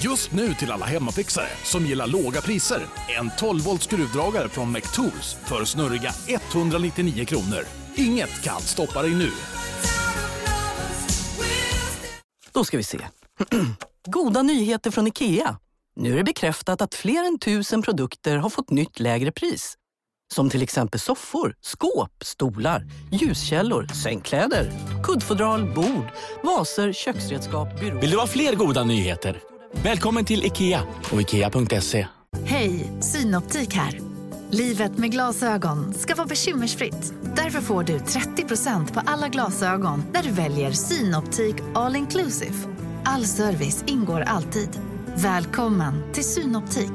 Just nu till alla hemmafixare som gillar låga priser. En 12-volt skruvdragare från McTools för snurriga 199 kronor. Inget kan stoppa dig nu. Då ska vi se. Goda nyheter från IKEA. Nu är det bekräftat att fler än 1000 produkter har fått nytt lägre pris. Som till exempel soffor, skåp, stolar, ljuskällor, sängkläder, kuddfodral, bord, vaser, köksredskap, byråer. Vill du ha fler goda nyheter? Välkommen till IKEA och IKEA.se. Hej, Synoptik här. Livet med glasögon ska vara bekymmersfritt. Därför får du 30% på alla glasögon när du väljer Synoptik All Inclusive. All service ingår alltid. Välkommen till Synoptik.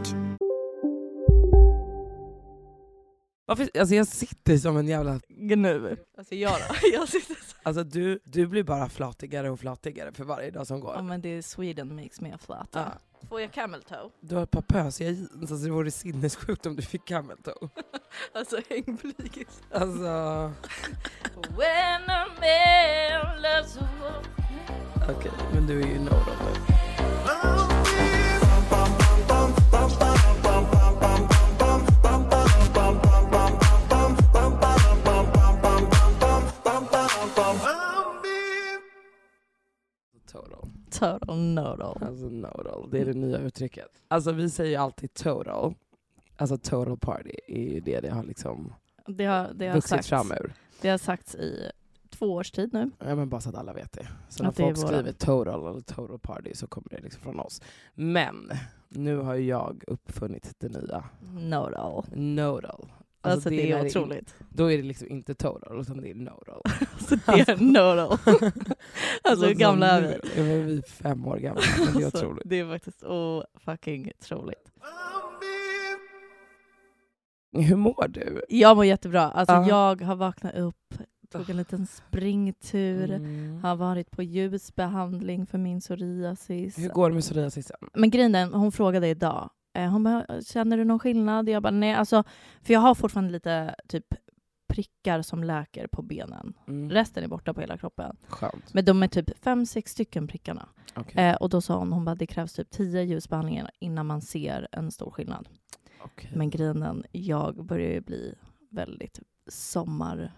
Alltså jag sitter som en jävla gnu. Alltså jag sitter så. Alltså du blir bara flatigare och flatigare för varje dag som går. Ja, men det är Sweden makes me a flat. Ja. Får jag camel toe? Du har ett par pösiga jeans, alltså det vore sinnessjukt om du fick camel toe. Alltså hängblygis. Alltså when a man loves a woman. Okej, men du är ju Nora nu. Total nodal. Alltså nodal, det är det nya uttrycket. Alltså vi säger ju alltid total. Alltså total party är ju det har liksom det har vuxit sagts, fram ur. Det har sagts i 2 års tid nu. Ja, men bara så att alla vet det. Så att när folk skriver total eller total party så kommer det liksom från oss. Men nu har ju jag uppfunnit det nya. Nodal. Alltså det är otroligt. Då är det liksom inte total utan det är nodal. Alltså det är nodal. Alltså hur gamla är vi? Vi är 5 år gamla. Men det är otroligt. Det är faktiskt fucking troligt. Hur mår du? Jag mår jättebra. Alltså jag har vaknat upp, tog en liten springtur, har varit på ljusbehandling för min psoriasis. Hur går det med psoriasisen? Men grejen är, hon frågade idag. Hon bara, känner du någon skillnad? Jag bara, nej. Alltså, för jag har fortfarande lite typ prickar som läker på benen. Resten är borta på hela kroppen. Skönt. Men de är typ 5-6 stycken prickarna. Okay. Och då sa hon bara, det krävs typ 10 ljusbehandlingar innan man ser en stor skillnad. Okay. Men grejen, jag börjar ju bli väldigt sommarbrun.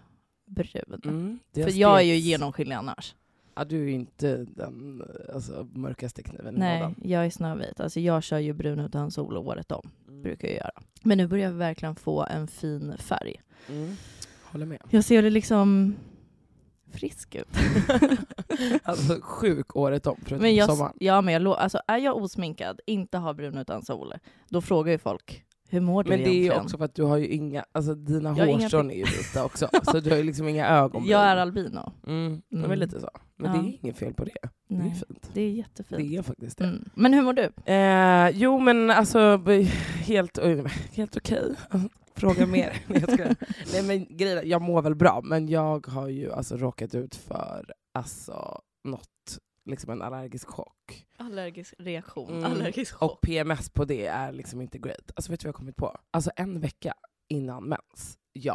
För jag är ju genomskinlig annars. Ja, du är ju inte den mörkaste kniven i Nej, mådan. jag är snövit. Alltså jag kör ju brun utan sol året om. Brukar jag göra. Men nu börjar jag verkligen få en fin färg. Håller med. Jag ser det liksom frisk ut. Alltså sjuk året om förutom men sommaren. Ja, men är jag osminkad, inte har brun utan sol, då frågar ju folk, hur mår du men egentligen? Men det är ju också för att du har ju inga, alltså dina hårstrån är ju vita också. Så du har ju liksom inga ögonbryn. Jag är albino. Det är lite så. Men det är inget fel på det. Nej, det är fint. Det är jättefint. Det är faktiskt det. Men hur mår du? Jo men alltså helt okej. Fråga mer. Nej men grejen, jag mår väl bra, men jag har ju alltså råkat ut för något, liksom en allergisk chock. Allergisk reaktion, allergisk chock. Och PMS på det är liksom inte great. Alltså vet du vad jag har kommit på? Alltså en vecka innan mens,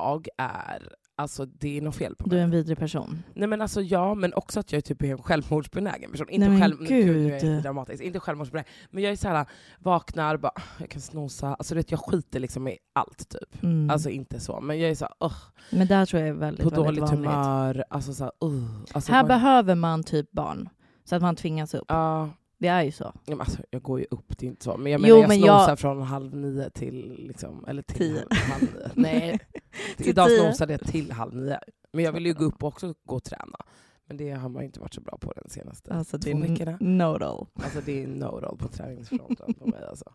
alltså det är något fel på mig. Du är en vidrig person. Nej men alltså men också att jag är typ en självmordsbenägen person. Inte inte självmordsbenägen, men jag är så här, vaknar bara, jag kan snosa, alltså jag skiter liksom i allt typ. Alltså inte så, men jag är så här, men där tror jag är väldigt, på väldigt dåligt vanligt. Humör, alltså så här, alltså här behöver man typ barn så att man tvingas upp. Det är ju så. Ja, men alltså, jag går ju upp, det är inte så. Men jag menar, jag snosar från 8:30 till liksom, eller till 10. 8:30. Nej, idag snosade jag till 8:30. Men jag vill ju gå upp och också gå och träna. Men det har man inte varit så bra på den senaste 2 veckorna. Nodal. Alltså det är nodal på träningsfronten på mig alltså.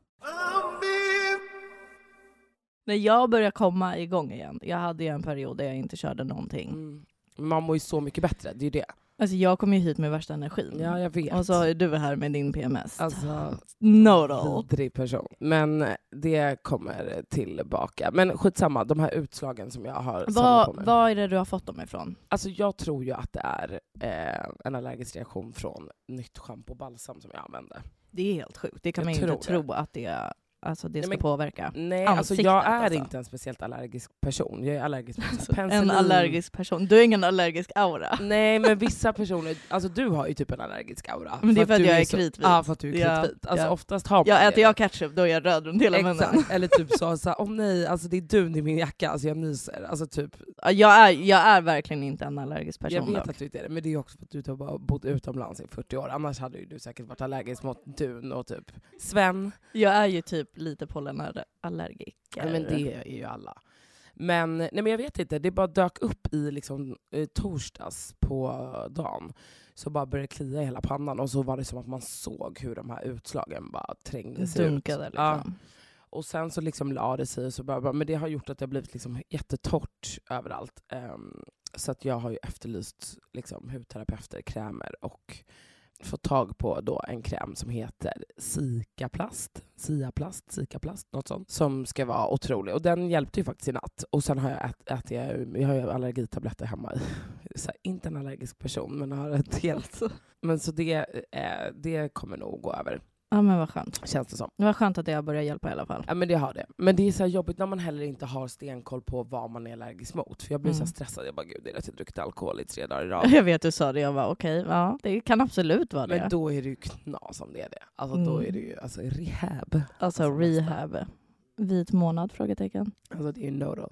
När jag börjar komma igång igen. Jag hade ju en period där jag inte körde någonting. Man mår ju så mycket bättre, det är ju det. Alltså jag kommer ju hit med värsta energin. Ja, jag vet. Och så är du här med din PMS. Alltså, nodal. Vidrig person. Men det kommer tillbaka. Men skitsamma, de här utslagen som jag har samlat på mig. Vad är det du har fått dem ifrån? Alltså jag tror ju att det är en allergisk reaktion från nytt shampoo och balsam som jag använder. Det är helt sjukt. Det kan man inte tro att det är alltså det ska påverka. Nej, alltså jag är alltså. inte en speciellt allergisk person. Jag är allergisk mot Alltså, penicillin. en allergisk person. Du har ingen allergisk aura. Nej, men vissa personer, alltså du har ju typ en allergisk aura. Men det är för att jag är så, kritvit. Ja, för att du är kritvit. Alltså oftast har man jag det. äter jag ketchup, då är jag röd runt hela munnen. Exakt. Eller typ så åh nej, alltså det är dun i min jacka, alltså jag nyser. Alltså typ. Jag är verkligen inte en allergisk person. Jag vet dock. att du inte är det, men det är också för att du har bara bott utomlands i 40 år. Annars hade ju du säkert varit allergisk mot dun och typ Sven. Jag är ju typ lite pollenallergiker. Ja, men det är ju alla. Men, nej, men jag vet inte, det bara dök upp i liksom, torsdags på dagen. Så bara började klia i hela pannan och så var det som att man såg hur de här utslagen bara trängdes dunkade ut. liksom. Ja. Och sen så liksom la det sig, så bara, men det har gjort att det har blivit liksom jättetorrt överallt. Så att jag har ju efterlyst liksom, hudterapeuter, krämer och fått tag på då en kräm som heter Cicaplast, något sånt, som ska vara otrolig. Och den hjälpte ju faktiskt i natt. Och sen har jag har ju allergitabletter hemma. Så här, inte en allergisk person, men har ett helt... Men så det kommer nog gå över. Ja, men vad skönt. Känns det som. Det var skönt att jag började hjälpa i alla fall. Ja, men det har det. Men det är så här jobbigt när man heller inte har stenkoll på vad man är allergisk mot. För jag blir så här stressad. Jag bara, gud, det är att jag druckit alkohol i 3 dagar i rad. Jag vet, du sa det. Jag var okej, ja, det kan absolut vara det. Men då är det ju knas om det är det. Alltså då är det ju rehab. Alltså rehab. Vit månad, frågetecken. Alltså det är ju no-do.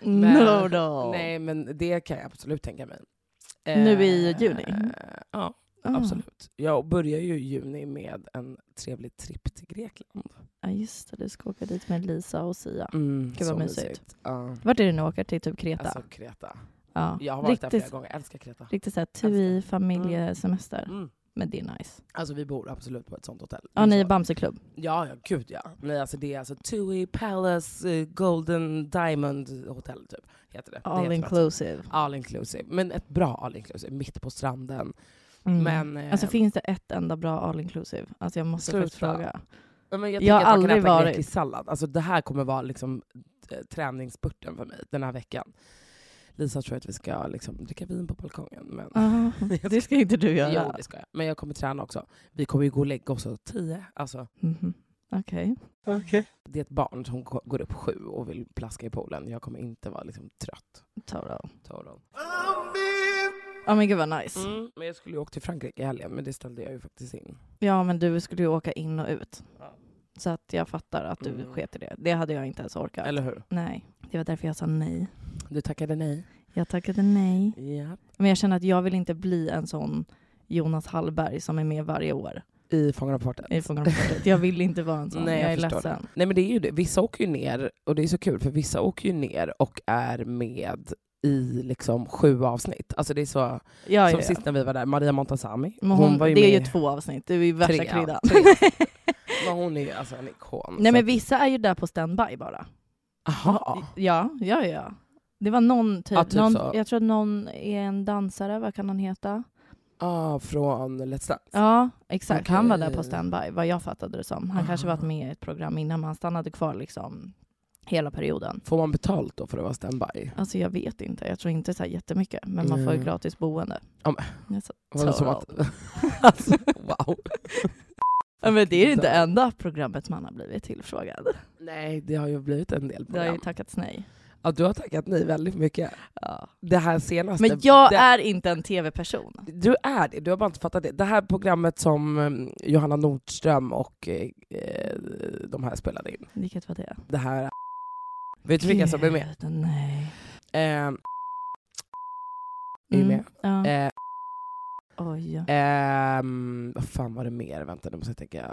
No-do. Nej, men det kan jag absolut tänka mig. Nu i juni? Ja, absolut. Jag börjar ju i juni med en trevlig tripp till Grekland. Ja, just det. Du ska åka dit med Lisa och Sia. Gud vad mysigt. Vart är det nu åker till? Typ Kreta? Alltså Kreta. Ja. Jag har varit där flera gånger. Jag älskar Kreta. Riktigt såhär tui-familjesemester. Men det är nice. Alltså vi bor absolut på ett sånt hotell. Ja, ni är Bamseklubb. Ja, gud ja. Nej, alltså det är alltså TUI Palace Golden Diamond Hotel typ. Heter det. All inclusive. All inclusive. Men ett bra all inclusive. Mitt på stranden. Men, alltså finns det ett enda bra all inclusive? Alltså jag måste faktiskt fråga. Men jag har att man aldrig kan äta varit... grekisk sallad. Alltså det här kommer vara liksom träningsspurten för mig den här veckan. Lisa tror att vi ska liksom dricka vin på balkongen. Men det ska inte du göra. Jo, det ska jag. Men jag kommer träna också. Vi kommer ju gå och lägga oss 10. Alltså. Okej. Det är ett barn som går upp 7 och vill plaska i poolen. Jag kommer inte vara liksom trött. Total. Ja, men gud vad nice. Men jag skulle ju åka till Frankrike i helgen, men det ställde jag ju faktiskt in. Ja, men du skulle ju åka in och ut. Ja. Så att jag fattar att du sket i det. Det hade jag inte ens orkat. Eller hur? Nej, det var därför jag sa nej. Du tackade nej? Jag tackade nej. Ja. Men jag känner att jag vill inte bli en sån Jonas Hallberg som är med varje år. I Fångarna på fortet. Jag vill inte vara en sån. Nej, jag är ledsen. ledsen. Nej, men det är ju det. Vissa åker ju ner, och det är så kul för vissa åker ju ner och är med i liksom 7 avsnitt. Alltså det är så som sist när vi var där, Maria Montazami. Hon var ju det med är ju 2 avsnitt. Det är ju värsta 3, kryddan. 3. Men hon är ju alltså en ikon. Nej, men vissa är ju där på standby bara. Aha. Ja. Det var någon typ, så. Jag tror att någon är en dansare, vad kan han heta? Från Let's Dance. Ja, exakt. Okay. Han var där på standby, vad jag fattade det som. Han kanske varit med i ett program innan, men han stannade kvar liksom hela perioden. Får man betalt då för att vara standby? Alltså jag vet inte, jag tror inte så här jättemycket, men man får ju gratis boende. Som att, alltså, wow. Ja, men det är inte enda programmet man har blivit tillfrågad. Nej, det har ju blivit en del program. Det har ju tackats nej. Ja, du har tackat nej väldigt mycket. Ja. Det här senaste... Men jag är inte en tv-person. Du är det, du har bara inte fattat det. Det här programmet som Johanna Nordström och de här spelade in. Vilket var det? Det här... Vet du vilka som är med? Nej. Är med? Ja. Oj. Vad fan var det mer? Vänta, nu måste jag tänka.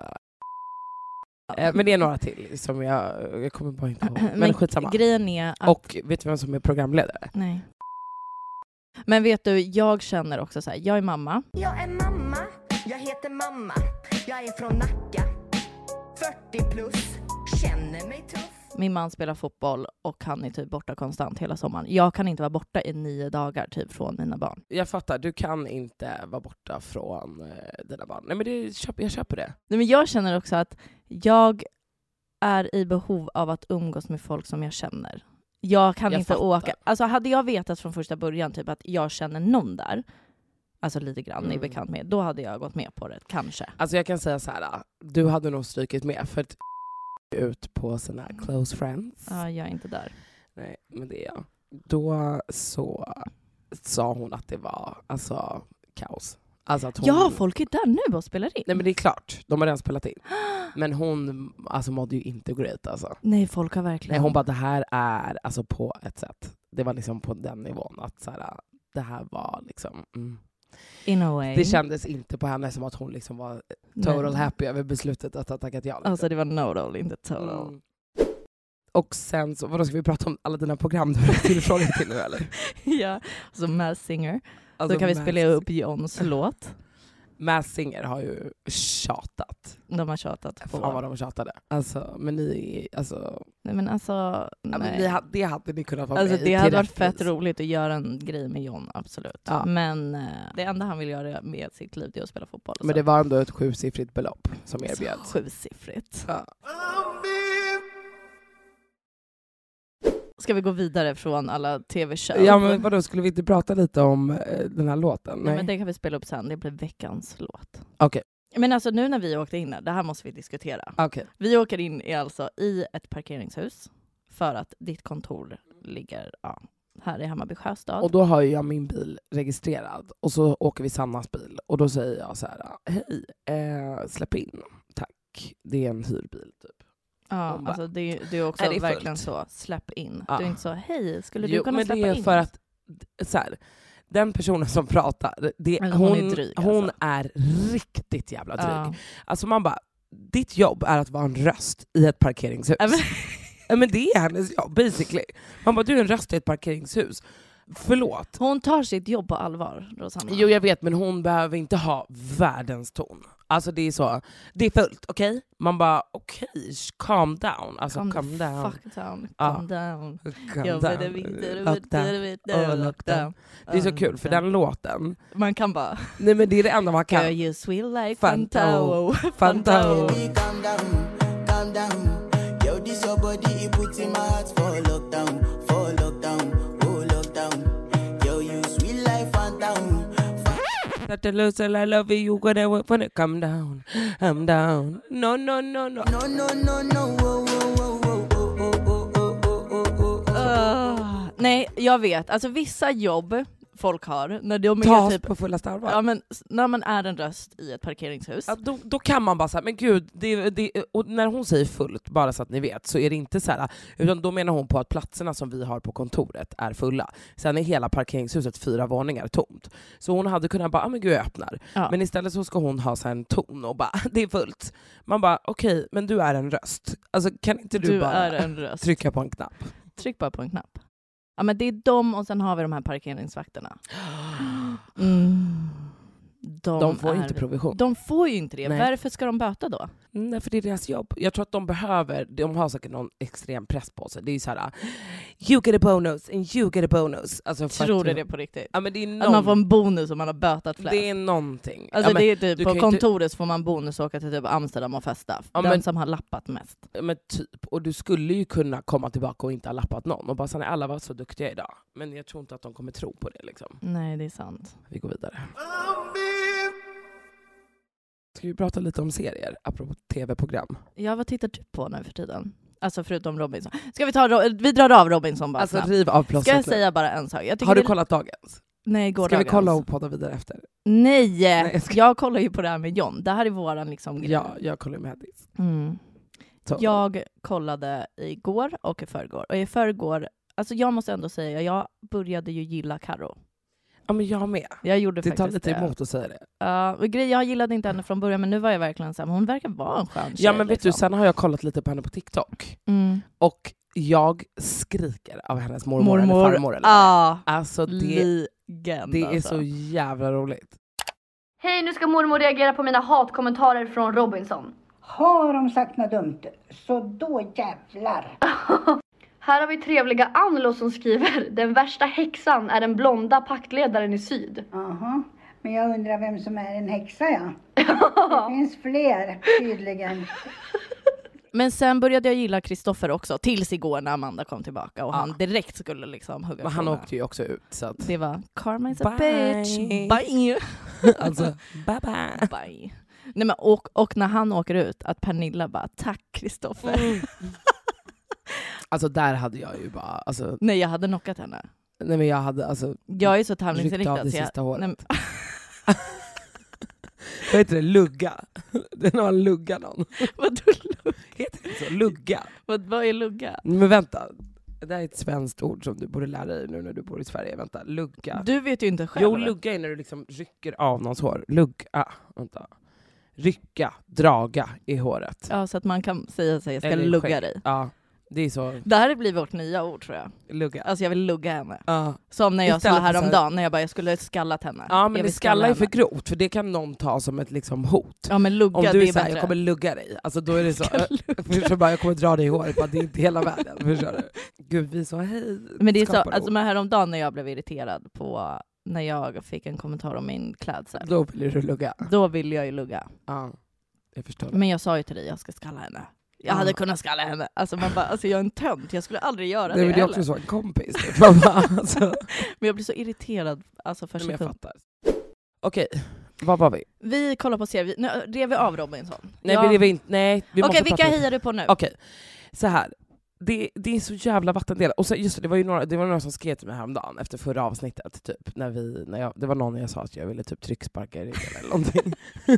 Men det är några till som jag kommer bara inte ihåg. Men skitsamma. Grejen är att... Och vet du vem som är programledare? Nej. Men vet du, jag känner också så här, jag är mamma. Jag är mamma, jag heter mamma. Jag är från Nacka, 40 plus, känner mig tuff. Min man spelar fotboll och han är typ borta konstant hela sommaren. Jag kan inte vara borta i 9 dagar typ från mina barn. Jag fattar, du kan inte vara borta från dina barn. Nej, men jag köper det. Nej, men jag känner också att jag är i behov av att umgås med folk som jag känner. Jag kan inte åka. Alltså hade jag vetat från första början typ att jag känner någon där, alltså lite grann är bekant med, då hade jag gått med på det, kanske. Alltså jag kan säga så här, du hade nog strykit med, för att ut på sina close friends. Ja, jag är inte där. Nej, men det är jag. Då så sa hon att det var alltså kaos. Alltså att hon... Ja, folk är där nu och spelar in. Nej, men det är klart. De har redan spelat in. Men hon alltså mådde ju inte great alltså. Nej, folk har verkligen... Nej, hon bara, det här är alltså på ett sätt. Det var liksom på den nivån att så här, det här var liksom... In a way. Det kändes inte på henne som att hon liksom var total happy över beslutet att ha tackat ja. Liksom. Alltså det var nodal, inte total. Och sen så, vadå, ska vi prata om alla dina program du har tillfrågat till nu eller? Ja, så Masked Singer. Alltså, då kan vi spela upp Johns låt. Masked Singer har ju tjatat. De har tjatat på. Fan vad de tjatade. Alltså, men ni, alltså... Nej men alltså... Ja, nej. men det hade ni kunnat vara alltså, med i. Det hade varit fett roligt att göra en grej med John, absolut. Ja. Men det enda han vill göra med sitt liv är att spela fotboll. Men det var ändå ett 7-siffrigt belopp som erbjöds. 7-siffrigt. Ja. Ska vi gå vidare från alla tv-show? Ja, men vadå, skulle vi inte prata lite om den här låten? Nej, men det kan vi spela upp sen. Det blir veckans låt. Okej. Men alltså nu när vi åkte in här, det här måste vi diskutera. Okej. Vi åker in i ett parkeringshus för att ditt kontor ligger här i Hammarby Sjöstad. Och då har jag min bil registrerad och så åker vi Sannas bil och då säger jag så här: hej, släpp in, tack. Det är en hyrbil typ. Ja, bara, alltså det är också är det verkligen fullt? så, släpp in. Ja. Du är inte så, hej, skulle du kunna släppa in? Men det är för att så här, den personen som pratar, hon är dryg, hon alltså. är riktigt jävla dryg. Ja. Alltså man bara, ditt jobb är att vara en röst i ett parkeringshus. Men det är hennes jobb, basically. Man bara, du är en röst i ett parkeringshus. Förlåt. Hon tar sitt jobb på allvar, Rosanna. Jo, jag vet, men hon behöver inte ha världens ton. Alltså det är så, det är fullt, okej? Okay? Man bara, okej, calm down. Alltså calm down. Fuck down, calm down. Lockdown. Det är så kul, för den låten... Man kan bara... Nej, men det är det enda man kan. Girl, you sweet like Fantao. Fantao. Calm down. Yo, this your body, it puts in my heart for lockdown, oh lockdown. Yo, you sweet like Fantao. That the loser I love you, gonna when it come down, I'm down. No. Nej, jag vet. Alltså vissa jobb folk har när de Tas är typ på fullaste allvar. Ja, men när man är en röst i ett parkeringshus. Ja, då kan man bara säga, men gud, och när hon säger fullt, bara så att ni vet, så är det inte så här, utan då menar hon på att platserna som vi har på kontoret är fulla. Sen är hela parkeringshuset 4 våningar tomt. Så hon hade kunnat bara, men gud, jag öppnar. Ja. Men istället så ska hon ha så här en ton och bara, det är fullt. Man bara, okej, men du är en röst. Alltså kan inte du bara är en röst. Trycka på en knapp? Tryck bara på en knapp. Ja, men det är de, och sen har vi de här parkeringsvakterna. De får inte provision. De får ju inte det. Nej. Varför ska de böta då? Nej, för det är deras jobb. Jag tror att de har säkert någon extrem press på sig. Det är ju så här, you get a bonus and you get a bonus. Alltså, tror du det på riktigt? Ja, men det är att man får en bonus om man har bötat flest. Det är någonting. Alltså, ja, men, det är typ, på kontoret inte... får man bonus och åka till typ Amsterdam och festa. Ja, den som har lappat mest. Men typ. Och du skulle ju kunna komma tillbaka och inte ha lappat någon. Och bara säga, alla var så duktiga idag. Men jag tror inte att de kommer tro på det. Liksom. Nej, det är sant. Vi går vidare. Ska vi prata lite om serier, apropå tv-program? Ja, vad tittar du på nu för tiden? Alltså förutom Robinson. Ska vi drar av Robinson bara snabbt. Riv av plåstret. Ska jag säga bara en sak? Har du kollat dagens? Nej, gårdagens. Ska vi kolla och podda vidare efter? Nej, jag kollar ju på det här med John. Det här är våran liksom grej. Ja, jag kollar med Hedis. Jag kollade igår och i förrgår. Och i förrgår, alltså jag måste ändå säga, jag började ju gilla Karo. Ja, men jag med. Jag gjorde det tar lite det. emot att säga det. Jag gillade inte henne från början, men nu var jag verkligen så här, hon verkar vara en skön tjej. Ja, men vet du, sen har jag kollat lite på henne på TikTok. Och jag skriker av hennes mormor eller farmor. Eller alltså det är så jävla roligt. Hej, nu ska mormor reagera på mina hatkommentarer från Robinson. Har de sagt något dumt, så då jävlar. Här har vi trevliga Anlo som skriver: den värsta häxan är den blonda paktledaren i syd. Aha, men jag undrar vem som är en häxa, ja. Det finns fler, tydligen. Men sen började jag gilla Kristoffer också, tills igår när Amanda kom tillbaka och han direkt skulle liksom hugga. Men han åkte ju också ut. Så att... Det var Karma is a bitch. Bye. Alltså, bye. Bye. Nej, men och när han åker ut, att Pernilla bara, tack Kristoffer. Alltså där hade jag ju bara... Alltså, Nej, jag hade knockat henne. nej men jag hade alltså... Jag är så ryckt tävlingsinriktad. av det så jag- sista håret. Nej, Vad heter det? Lugga? Det är när man luggar någon. vadå lugga? Heter det så? Lugga? Vad är lugga? Men vänta. Det här är ett svenskt ord som du borde lära dig nu när du bor i Sverige. Vänta, lugga. Du vet ju inte själv. Jo, lugga är när du liksom rycker av någons hår. Lugga. Vänta. Rycka, draga i håret. Ja, så att man kan säga sig, jag ska Eller i lugga skägg. dig. Ja, det är så. Det här blir vårt nya ord tror jag. Lugga. Alltså jag vill lugga henne. Ja. Som när jag Istället sa för så här- häromdagen, när jag skulle skallat henne. Ja, Jag men det vill skalla är för henne. grovt, för det kan någon ta som ett liksom hot. Ja, men lugga, Om du det är är såhär, bättre. jag kommer lugga dig. Alltså då är det så, förstår bara, jag kommer dra dig i håret, bara, det är inte hela världen. Förstår du? Gud, vi sa hej. Men det är så, skapar alltså ord. men häromdagen när jag blev irriterad på när jag fick en kommentar om min klädsel. Då vill du lugga. Då vill jag ju lugga. Ja, jag förstår. Men jag sa ju till dig, jag ska skalla henne. Jag hade kunnat skalla henne. Alltså, man bara, alltså jag är en tönt, jag skulle aldrig göra Nej, det men det är heller. också så en kompis. Typ. Man bara, alltså. Men jag blir så irriterad alltså för Men jag sekund. fattar. Okej, vad var vi? Vi kollar på serier, nu rev vi av Robinson. Nej, Ja. men det var inte, nej, vi måste Okej, vilka prata. hejar du på nu? Okej, så här. Det är så jävla vattendelar. Och så, just det, det var några som skrev till mig häromdagen efter förra avsnittet. Typ, det var någon jag sa att jag ville typ trycksparka i ryggen eller någonting.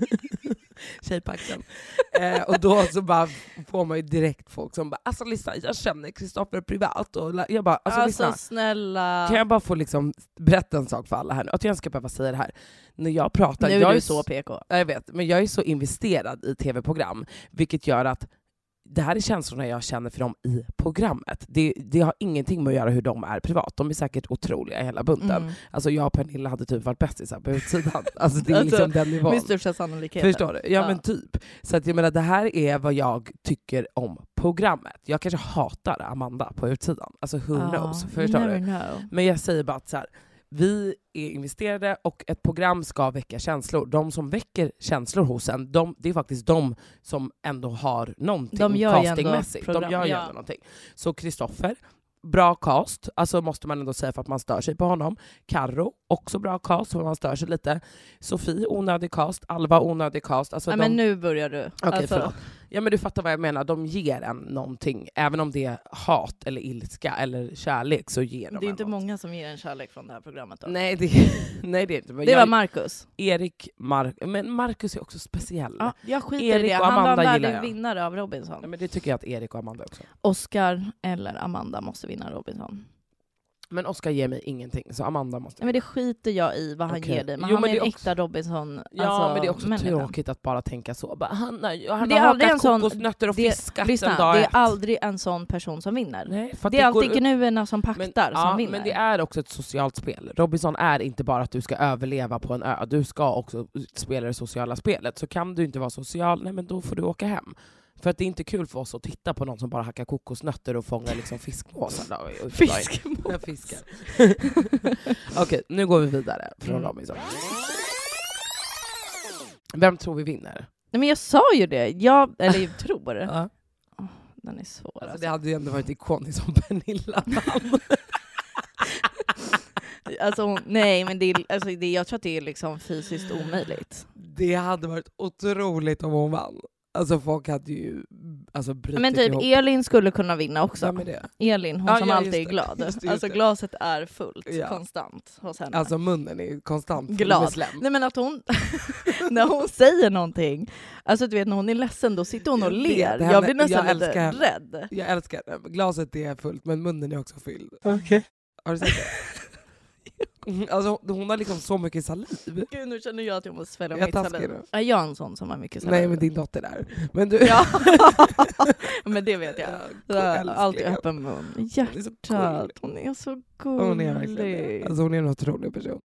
Tjejpaxen. Och då så bara får man ju direkt folk som bara, alltså lyssna, jag känner Kristoffer privat. Och jag bara, alltså lyssna. Snälla. Kan jag bara få liksom berätta en sak för alla här nu? Att jag ska behöva säga det här. När jag pratar... Nu är jag du så PK. Jag vet, men jag är så investerad i tv-program, vilket gör att det här är känslorna jag känner för dem i programmet. Det har ingenting med att göra hur de är privat. De är säkert otroliga i hela bunten. Alltså jag och Pernilla hade typ varit bästisar på utsidan. Alltså det är liksom Alltså, den nivån. med största sannolikhet. Förstår du? Ja, men typ. Så att jag menar, det här är vad jag tycker om programmet. Jag kanske hatar Amanda på utsidan. Alltså who knows? Förstår du? Know. Men jag säger bara att så här, vi är investerade och ett program ska väcka känslor. De som väcker känslor hos en, det är faktiskt de som ändå har någonting De gör ju castingmässigt. ändå De gör ju program, ändå någonting. Så Kristoffer, bra cast, alltså måste man ändå säga för att man stör sig på honom. Karo, också bra cast för man stör sig lite. Sofie, onödig cast. Alva, onödig cast. Alltså Nej, men nu börjar du. Okej, Alltså, förlåt. Ja, men du fattar vad jag menar. De ger en någonting. Även om det är hat eller ilska eller kärlek så ger de det är en inte något. många som ger en kärlek från det här programmet då. Nej, det är inte. Men Det var Marcus. Men Marcus är också speciell. Ja, jag skiter Erik i det. och Han var Amanda en gillar värdig jag. vinnare av Robinson. Ja, men det tycker jag att Erik och Amanda också. Oscar eller Amanda måste vinna Robinson. Men Oscar ger mig ingenting, så Amanda måste... Nej, men det skiter jag i vad han Okej. ger dig. Men Jo, han men är det en är också- äkta Robinson. Ja, alltså, men det är också människa. tråkigt att bara tänka så. Bara, han Men har det är aldrig hakat en sån- kokosnötter och fiskat Lyssna, en dag det är ett. aldrig en sån person som vinner. Nej, för att det är alltid går upp- gnuerna som paktar som vinner. Men det är också ett socialt spel. Robinson är inte bara att du ska överleva på en ö. Du ska också spela det sociala spelet. Så kan du inte vara social, nej men då får du åka hem. För att det är inte kul för oss att titta på någon som bara hackar kokosnötter och fångar liksom fiskmåsar. Fiskmåsar? Fiskar. Okej, nu går vi vidare från Robinson. Vem tror vi vinner? Nej, men jag sa ju det. Jag tror. Ja. Den är svår. Alltså, Alltså. det hade ju ändå varit ikoniskt som Pernilla vann. Alltså, nej, men jag tror att det är liksom fysiskt omöjligt. Det hade varit otroligt om hon vann. Alltså folk hade ju brutit Men typ ihop. Elin skulle kunna vinna också. Vem är det? Elin, hon Ja, som ja, alltid just är det. glad. Just Alltså det. glaset är fullt Ja. konstant hos henne. Alltså munnen är konstant full med glad. slem. Nej, men att hon, när hon säger någonting, alltså du vet när hon är ledsen då sitter hon och ler. henne. Jag blir nästan Jag lite älskar henne. rädd. Jag älskar det. Glaset är fullt men munnen är också fylld. Okej. Har du sett det? Alltså hon har liksom så mycket saliv. Gud, nu känner jag att jag måste svälja Jag mitt taskar saliv. nu. Är jag en sån som har mycket saliv? Nej, men din dotter där. Men du... Ja. Men det vet jag. Ja, Jag har älskling. alltid öppen mun. Hjärtat, hon är så gullig. Hon är verkligen det. Alltså hon är en otrolig person.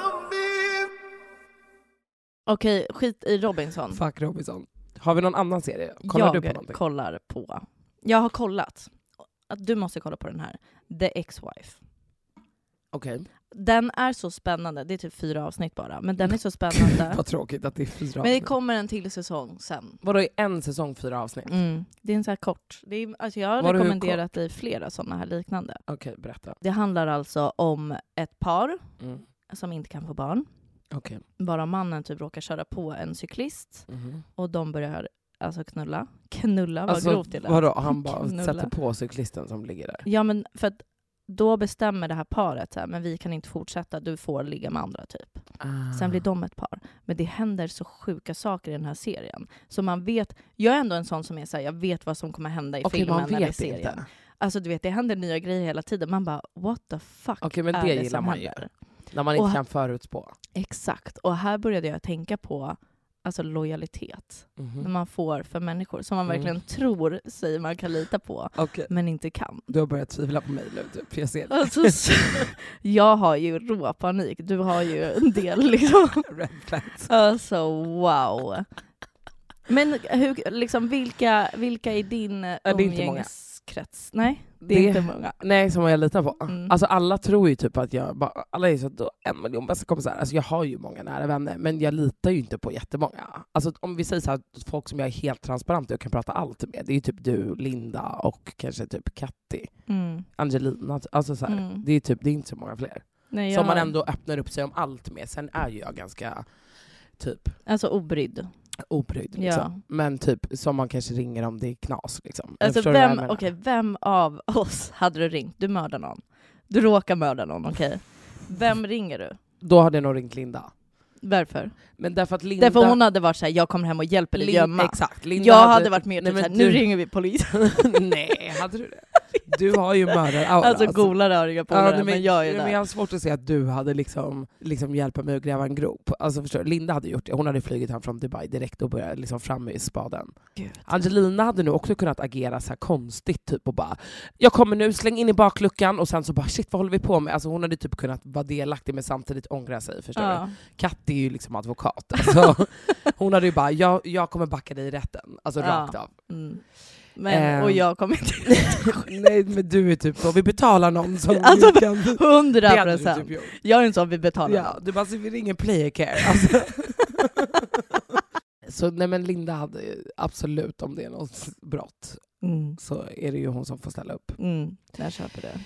Okej, skit i Robinson. Fuck Robinson. Har vi någon annan serie? Kollar du på någonting? Kollar på. Jag har kollat. Att du måste kolla på den här. The Ex-Wife. Okej. Den är så spännande. Det är typ 4 avsnitt bara. Men den är så spännande. Vad tråkigt att det är 4 Men det avsnitt. kommer en till säsong sen. Vadå, i en säsong 4 avsnitt? Det är en så här kort. Det är, alltså jag har Var det hur rekommenderat dig flera sådana här liknande. Okej, berätta. Det handlar alltså om ett par Mm. som inte kan få barn. Okay. Bara mannen typ råkar köra på en cyklist och de börjar alltså knulla, vad alltså, grovt det är. Vadå, han bara sätter på cyklisten som ligger där? Ja, men för att då bestämmer det här paret så här, men vi kan inte fortsätta, du får ligga med andra typ. Sen blir de ett par. Men det händer så sjuka saker i den här serien. Så man vet, jag är ändå en sån som är så här, jag vet vad som kommer hända i filmen eller serien. Inte. Alltså du vet, det händer nya grejer hela tiden. Man bara, what the fuck men är det det gillar som man händer? När man inte kan förutspå. Exakt. Och här började jag tänka på alltså lojalitet. När man får för människor som man verkligen tror sig man kan lita på, men inte kan. Du har börjat tvivla på mig nu, typ. Jag ser det. Alltså, jag har ju råpanik. Du har ju en del liksom. Red flags. Alltså, wow. Men hur, liksom, vilka i din umgängeskrets? Nej, det är inte många. Nej, som jag litar på. Alltså alla tror ju typ att alla är så då 1 miljon bästa kompisar. Alltså jag har ju många nära vänner, men jag litar ju inte på jättemånga. Alltså om vi säger så här, folk som jag är helt transparent och kan prata allt med, det är ju typ du, Linda och kanske typ Katti, Angelina. Alltså så här, det är typ, det är inte så många fler. Nej, som man ändå öppnar upp sig om allt med. Sen är ju jag ganska typ... Alltså obrydd liksom. Ja. Men typ som man kanske ringer om det är knas liksom. Alltså vem av oss hade du ringt? Du mördar någon. Du råkar mörda någon, okej. Vem ringer du? Då hade jag nog ringt Linda. Varför? Men därför hon hade varit såhär, jag kommer hem och hjälper dig gömma. Exakt. Linda hade varit mer typ såhär, nu ringer vi polisen. Nej, hade du det? Du har ju mördare. Alltså golare har inga polare, men jag är där. Men jag har svårt att se att du hade liksom hjälpa mig att gräva en grop. Alltså förstår du? Linda hade gjort det. Hon hade flugit hem från Dubai direkt och börjat liksom fram i spaden. Gud. Angelina hade nog också kunnat agera så här konstigt typ och bara, jag kommer nu, släng in i bakluckan och sen så bara, shit vad håller vi på med? Alltså hon hade typ kunnat vara delaktig men samtidigt ångra sig, förstår du? Katt är ju liksom advokat. Alltså, hon hade ju bara, jag kommer backa dig i rätten. Alltså rakt av. Men, och jag kommer inte... Nej, men du är typ så. Vi betalar någon som... Alltså, kan... 100%. Typ jag är en sån, vi betalar någon. Du bara, så vi ringer Player Care. Alltså. Så nej, men Linda hade absolut, om det är något brott, så är det ju hon som får ställa upp. Jag köper det.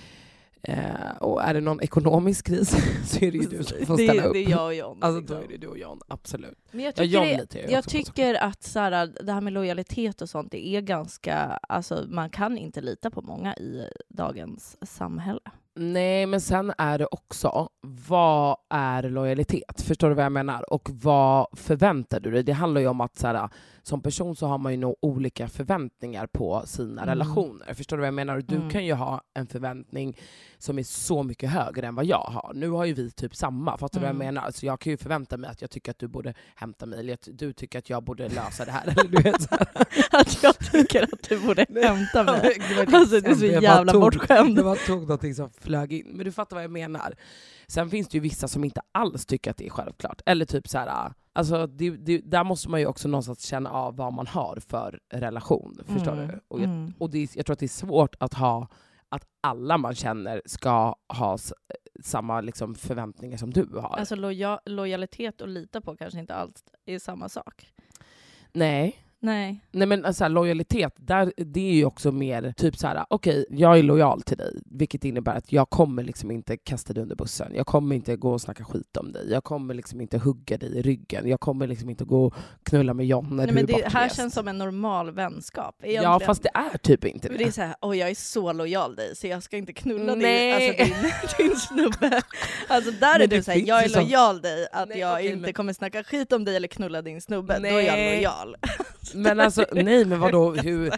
Och är det någon ekonomisk kris så är det ju du som får ställa upp. Det är jag och John. Alltså då är det du och John, absolut. Men jag tycker att så här, det här med lojalitet och sånt, det är ganska, alltså man kan inte lita på många i dagens samhälle. Nej, men sen är det också, vad är lojalitet? Förstår du vad jag menar? Och vad förväntar du dig? Det handlar ju om att så här, som person så har man ju nog olika förväntningar på sina relationer. Förstår du vad jag menar? Du kan ju ha en förväntning som är så mycket högre än vad jag har. Nu har ju vi typ samma, fattar du vad jag menar? Alltså jag kan ju förvänta mig att jag tycker att du borde hämta mig, eller att du tycker att jag borde lösa det här. Eller du vet, så här. Att jag tycker att du borde hämta mig. Alltså det är så jävla bortskämd. Det var tog någonting som flög in. Men du fattar vad jag menar. Sen finns det ju vissa som inte alls tycker att det är självklart. Eller typ så här, alltså där måste man ju också någonstans känna av vad man har för relation. Förstår du? Och jag tror att det är svårt att att alla man känner ska ha samma liksom förväntningar som du har. Alltså lojalitet och lita på kanske inte alls är samma sak. Nej, Nej. Nej, men alltså, lojalitet, det är ju också mer typ så här: okej, jag är lojal till dig, vilket innebär att jag kommer liksom inte kasta dig under bussen. Jag kommer inte gå och snacka skit om dig. Jag kommer liksom inte hugga dig i ryggen. Jag kommer liksom inte gå och knulla med John när du är bortrest. Det här känns som en normal vänskap egentligen. Ja, fast det är typ inte det. Det är så här: jag är så lojal dig så jag ska inte knulla dig, alltså din snubbe. Alltså där är du så här: jag är lojal dig att jag inte kommer snacka skit om dig eller knulla din snubbe. Då är jag lojal. Men alltså, nej, men vadå,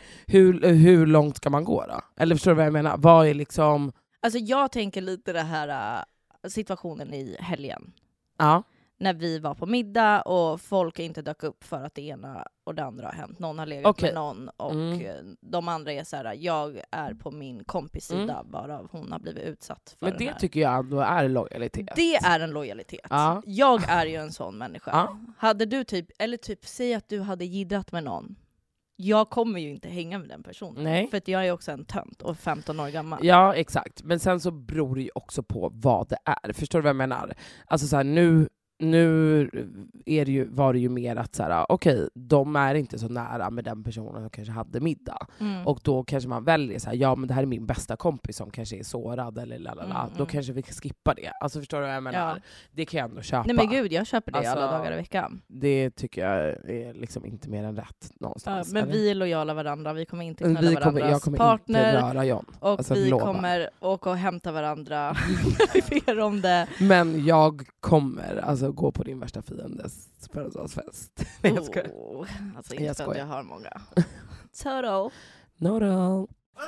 hur långt ska man gå då? Eller förstår du vad jag menar? Vad är liksom... Alltså jag tänker lite det här situationen i helgen. Ja. När vi var på middag och folk inte dök upp för att det ena och det andra har hänt. Någon har legat med någon och de andra är så här: jag är på min kompis sida varav hon har blivit utsatt för. Men det tycker jag ändå är lojalitet. Det är en lojalitet. Ja. Jag är ju en sån människa. Ja. Hade du säg att du hade gidrat med någon. Jag kommer ju inte hänga med den personen. Nej. För att jag är också en tönt och 15 år gammal. Ja, exakt. Men sen så beror det ju också på vad det är. Förstår du vad jag menar? Alltså så här, nu var det ju mer att okej, de är inte så nära med den personen som kanske hade middag. Och då kanske man väljer men det här är min bästa kompis som kanske är sårad eller lalala. Då kanske vi skippar det. Alltså förstår du vad jag menar? Det kan jag ändå köpa. Nej men gud, jag köper det alla dagar i veckan. Det tycker jag är liksom inte mer än rätt någonstans. Men vi är lojala varandra, vi kommer inte knulla varandras partner. Inte röra John. Och vi kommer åka och hämta varandra. Vi ber om det. Men jag kommer gå på din värsta fiendes födelsedagsfest. Nej, jag skojar. Alltså inte för att jag har många. Toto. No.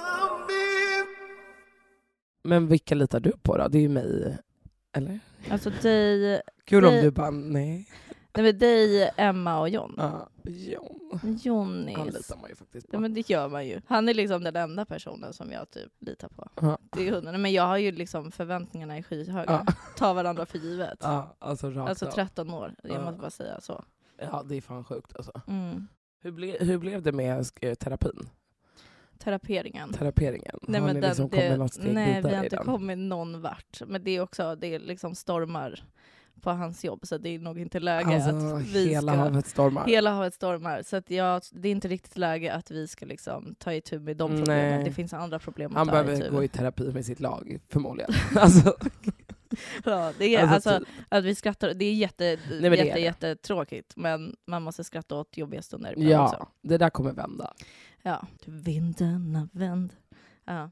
Men vilka litar du på då? Det är ju mig, eller? Alltså dig... Kul om du bara, nej. Nej men dig, Emma och John. Ja, John. Johnny. Han litar man ju faktiskt på. Ja men det gör man ju. Han är liksom den enda personen som jag typ litar på. Det är 100. Men jag har ju liksom förväntningarna i skyhöga. Ta varandra för givet. Ja, alltså 13 år. Jag måste bara säga så. Ja, det är fan sjukt alltså. Hur blev det med terapin? Teraperingen. Nej, har ni liksom kommit något steg vidare? Nej, vi har inte kommit någon vart. Men det är också, det är liksom stormar på hans jobb, så det är nog inte läge att vi hela havet stormar. Hela havet stormar. Så att det är inte riktigt läge att vi ska liksom ta itu med de problemen. Det finns andra problem att ta itu. Han behöver gå i terapi med sitt lag, förmodligen. Alltså. Ja, det är att vi skrattar, det är jättetråkigt, men man måste skratta åt jobbiga stunder. Ja, också. Det där kommer vända. Ja, vinden vänd. Ja.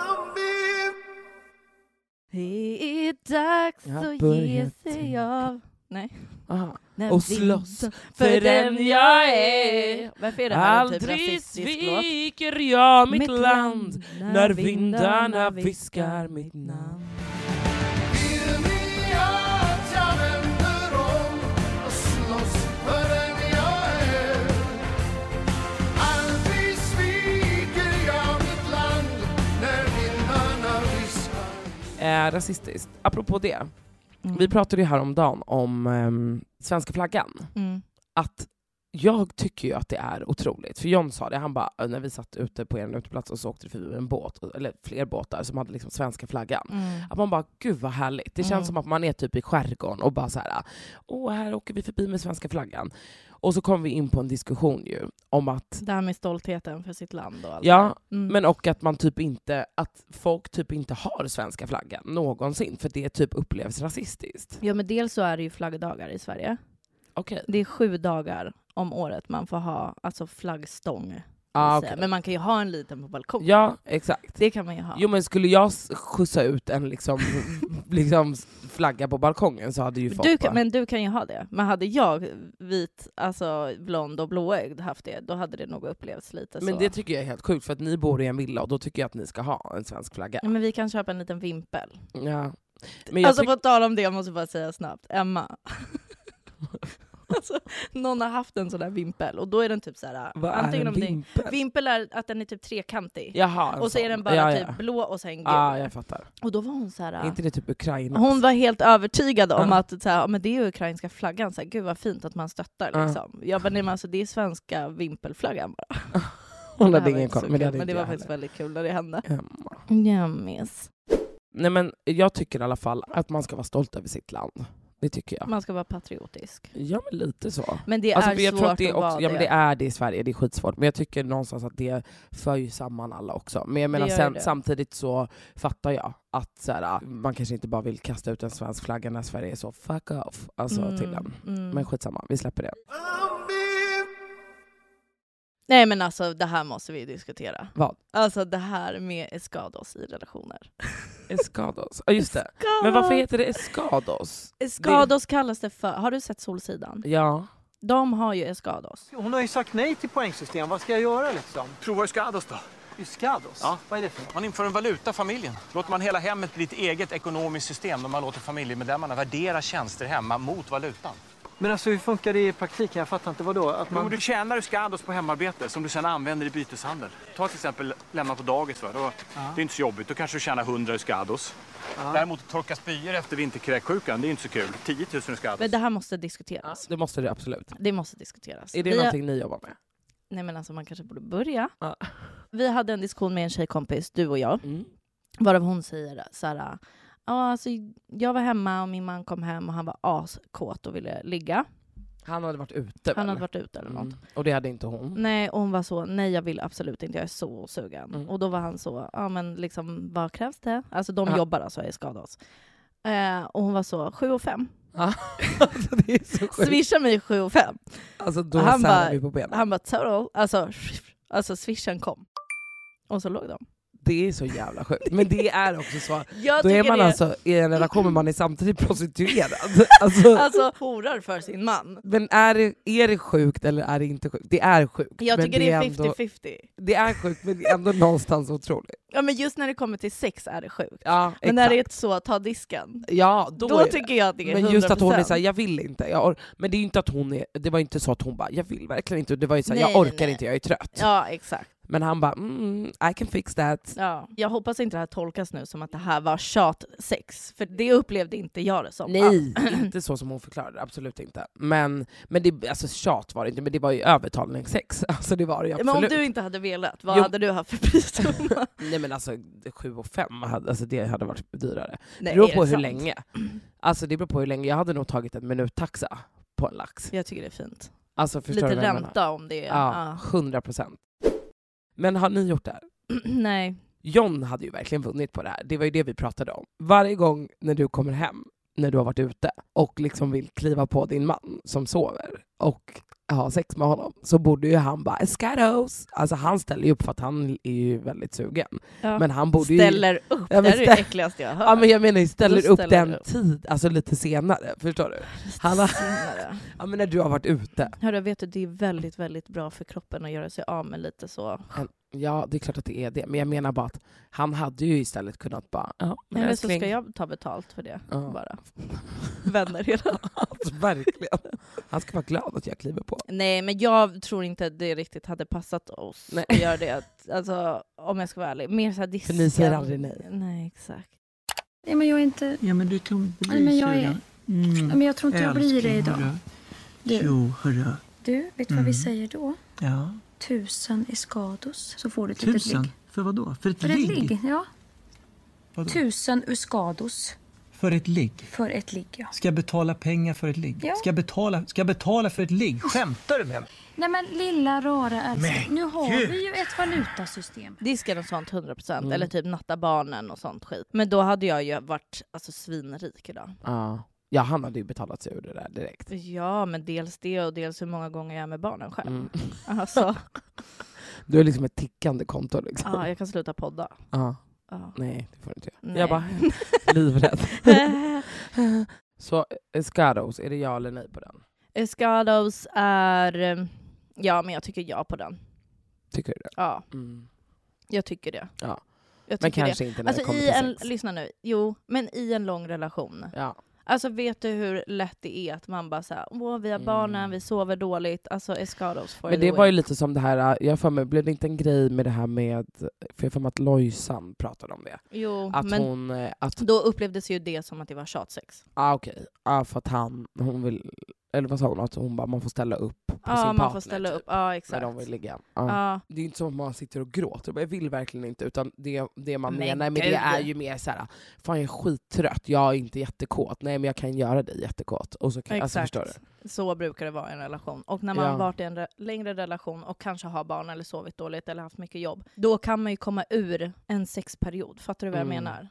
Det är dags att ge sig av. Nej. Och slåss för den jag är. Varför är det här en typ rasistisk låt? Aldrig sviker jag mitt land när vindarna viskar mitt namn. Rasistiskt. Apropå det. Vi pratade ju häromdagen om svenska flaggan. Att jag tycker ju att det är otroligt. För John sa det, han bara, när vi satt ute på en uteplats och så åkte det förbi en båt, eller fler båtar som hade liksom svenska flaggan. Att man bara, gud vad härligt. Det känns som att man är typ i skärgården och bara så här, här åker vi förbi med svenska flaggan. Och så kom vi in på en diskussion ju om att det här med stoltheten för sitt land och allt. Ja, men och att man typ inte, att folk typ inte har svenska flaggan någonsin, för det typ upplevs rasistiskt. Ja, men dels så är det ju flaggdagar i Sverige. Okay. Det är 7 dagar om året man får ha flaggstång. Okay. Men man kan ju ha en liten på balkongen. Ja, exakt. Det kan man ju ha. Jo, men skulle jag skjutsa ut en liksom flagga på balkongen så hade ju folk men du kan ju ha det. Men hade jag vit, blond och blåögd haft det, då hade det nog upplevts lite så. Men det tycker jag är helt sjukt, för att ni bor i en villa och då tycker jag att ni ska ha en svensk flagga. Ja, men vi kan köpa en liten vimpel. Ja. Men på tal om det, jag måste bara säga snabbt. Emma. Någon har haft en sån där vimpel och då är den typ såhär. Antingen om vimpel? Vimpel är att den är typ trekantig. Jaha, och så är den bara typ blå och sen gul. Ja, jag fattar. Och då var hon såhär. Är inte det typ Ukraina? Hon var helt övertygad om att men det är ju ukrainska flaggan. Så här, gud vad fint att man stöttar liksom. Jag bara, nej, men det är svenska vimpelflaggan bara. Hon hade ingen koll, men det var faktiskt väldigt kul när det hände. Jammis. Nej, men jag tycker i alla fall att man ska vara stolt över sitt land. Det tycker jag. Man ska vara patriotisk. Ja, men lite så. Men det är svårt att det också, men det är det i Sverige, det är skitsvårt. Men jag tycker någonstans att det för ju samman alla också. Men jag menar samtidigt så fattar jag att man kanske inte bara vill kasta ut en svensk flagga när Sverige är så fuck off till den. Men skitsamma, vi släpper det. Nej, men det här måste vi diskutera. Vad? Det här med eskados i relationer. Eskados? Ja, just det. Men varför heter det eskados? Eskados kallas det för. Har du sett Solsidan? Ja. De har ju eskados. Hon har ju sagt nej till poängsystem. Vad ska jag göra liksom? Prova eskados då. Eskados? Ja. Vad är det för? Man inför en valuta familjen. Låter man hela hemmet bli ett eget ekonomiskt system där man låter familjemedlemmarna värdera tjänster hemma mot valutan. Men hur funkar det i praktiken? Jag fattar inte vad då. Att man... Du tjänar eskados på hemarbete som du sedan använder i byteshandel. Ta till exempel lämna på dagis. Det är inte så jobbigt. Då kanske du tjänar 100 eskados. Däremot torka spyor efter vinterkräksjukan, det är inte så kul. 10 000 eskados. Men det här måste diskuteras. Det måste det absolut. Det måste diskuteras. Är det någonting ni jobbar med? Nej, men man kanske borde börja. Vi hade en diskussion med en tjejkompis, du och jag. Varav hon säger Ja, alltså jag var hemma och min man kom hem och han var askåt och ville ligga. Han hade varit ute. Han hade varit ute eller något. Och det hade inte hon. Nej, och hon var så, nej jag vill absolut inte, jag är så sugen. Och då var han så, ja men liksom, vad krävs det? Alltså de jobbar alltså i Skados. Och hon var så, 7,5. Alltså, det är så sjukt. Swisha mig 7,5. Alltså då särar vi på benen. Han bara, total. Alltså swishan kom. Och så låg de. Det är så jävla sjukt. Men det är också så. Jag då är man alltså i en relation men man är samtidigt prostituerad. Alltså horar för sin man. Men är det sjukt eller är det inte sjukt? Det är sjukt. Jag tycker det är 50-50. Det är sjukt men det är ändå någonstans otroligt. Ja men just när det kommer till sex är det sjukt. Ja, men exakt. när det är så, ta disken. Ja, då tycker jag att det är 100%. Men just att hon är såhär, jag vill inte. Men det är ju inte att hon är, det var inte så att hon bara, jag vill verkligen inte. Det var ju såhär, jag orkar inte, jag är trött. Ja, exakt. Men han bara, I can fix that. Ja, jag hoppas inte det här tolkas nu som att det här var tjatsex. För det upplevde inte jag det som. Nej, inte så som hon förklarade, absolut inte. Men det, alltså tjat var det inte, men det var ju övertalningssex. Alltså det var det ju absolut. Men om du inte hade velat, vad hade du haft för pris? Nej men alltså 7,5 alltså det hade varit dyrare. Nej, det beror på hur länge. Alltså det beror på hur länge. Jag hade nog tagit en minuttaxa på en lax. Jag tycker det är fint. Alltså, lite ränta om det är. Ja, 100%. Men har ni gjort det här? Nej. John hade ju verkligen vunnit på det här. Det var ju det vi pratade om. Varje gång när du kommer hem, när du har varit ute och liksom vill kliva på din man som sover och ha sex med honom, så borde ju han bara Skados. Alltså han ställer ju upp för att han är ju väldigt sugen. Ja. Men han borde ställer upp, det är det äckligaste jag hört. Ja men jag menar, ställer upp den upp. tid, alltså lite senare, förstår du? Ja men när du har varit ute. Hörru, vet du, det är väldigt, väldigt bra för kroppen att göra sig av med lite så. Ja, det är klart att det är det. Men jag menar bara att han hade ju istället kunnat bara... Eller så ska jag ta betalt för det. Bara. Vänner hela. Alltså, verkligen. Han ska vara glad att jag kliver på. Nej, men jag tror inte det riktigt hade passat oss att göra det. Alltså, om jag ska vara ärlig. Mer så här disken. För ni säger aldrig nej. Nej, exakt. Ja, men jag är inte... Ja, men du kan bli men jag är... Men jag tror inte jag blir det idag. Jo, hörru. Du, vet du vad vi säger då? Ja. 1000 i Skados, så får du ett litet ligg. 1000? För vad då? För ett ligg? ligg? Ett ligg, ja. Vadå? 1000 ur Skados. För ett ligg? För ett ligg, ja. Ska jag betala pengar för ett ligg? Ja. Ska jag betala för ett ligg? Skämtar du med mig? Nej men lilla rara älskling, nu har vi ju ett valutasystem. Disken och sånt 100%, eller typ natta barnen och sånt skit. Men då hade jag ju varit alltså svinrik idag. Ja, han hade ju betalat sig ur det där direkt. Ja, men dels det och dels hur många gånger jag är med barnen själv. Alltså. Du är liksom ett tickande konto liksom. Ja, jag kan sluta podda. Nej, det får du inte göra. Nej. Jag bara, livrädd. Så Skados, är det ja eller nej på den? Skados är... Ja, men jag tycker ja på den. Tycker du det? Ja. Jag tycker det. Ja. Men kanske inte när det kommer till sex. Lyssna nu. Jo, men i en lång relation. Ja. Alltså vet du hur lätt det är att man bara såhär, vi har barnen, vi sover dåligt. Alltså Skados for men det var ju lite som det här, jag för mig, blev det inte en grej med det här med, för jag för mig att Lojsan pratade om det. Jo, att men då upplevdes ju det som att det var tjatsex. Okej. För att hon vill, eller vad sa hon, att hon bara, man får ställa upp på sin partner. Ja, man får ställa upp, exakt. När de vill ligga. Det är ju inte som att man sitter och gråter, jag vill verkligen inte, utan det man menar med det är ju mer såhär, fan jag är skittrött, jag är inte jättekåt, nej men jag kan göra dig jättekåt. Och så kan, alltså, förstår du? Så brukar det vara i en relation. Och när man har varit i en längre relation och kanske har barn eller sovit dåligt eller haft mycket jobb, då kan man ju komma ur en sexperiod. Fattar du vad jag menar?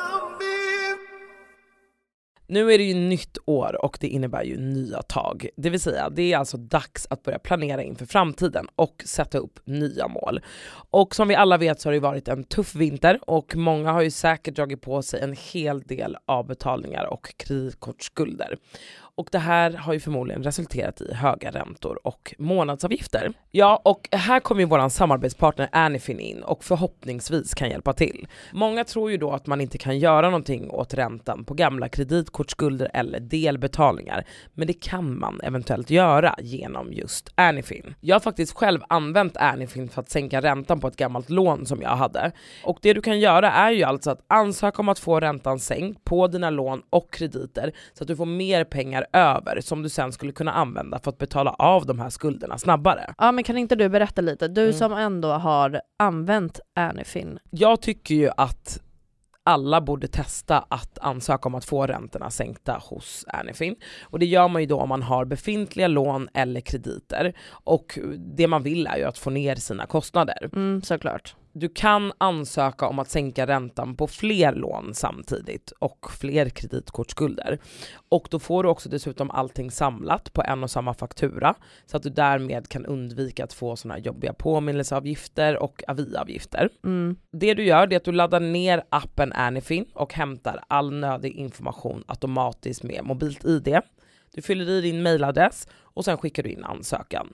Nu är det ju nytt år och det innebär ju nya tag. Det vill säga, det är alltså dags att börja planera inför framtiden och sätta upp nya mål. Och som vi alla vet så har det varit en tuff vinter och många har ju säkert dragit på sig en hel del avbetalningar och kreditkortsskulder. Och det här har ju förmodligen resulterat i höga räntor och månadsavgifter. Ja, och här kommer ju våran samarbetspartner Anyfin in och förhoppningsvis kan hjälpa till. Många tror ju då att man inte kan göra någonting åt räntan på gamla kreditkortsskulder eller delbetalningar. Men det kan man eventuellt göra genom just Anyfin. Jag har faktiskt själv använt Anyfin för att sänka räntan på ett gammalt lån som jag hade. Och det du kan göra är ju alltså att ansöka om att få räntan sänkt på dina lån och krediter så att du får mer pengar över som du sen skulle kunna använda för att betala av de här skulderna snabbare. Ja, men kan inte du berätta lite? Du som ändå har använt Anyfin. Jag tycker ju att alla borde testa att ansöka om att få räntorna sänkta hos Anyfin. Och det gör man ju då om man har befintliga lån eller krediter. Och det man vill är ju att få ner sina kostnader. Såklart. Du kan ansöka om att sänka räntan på fler lån samtidigt och fler kreditkortsskulder. Och då får du också dessutom allting samlat på en och samma faktura så att du därmed kan undvika att få såna jobbiga påminnelseavgifter och aviavgifter. Det du gör är att du laddar ner appen Anyfin och hämtar all nödig information automatiskt med mobilt ID. Du fyller i din mailadress och sen skickar du in ansökan.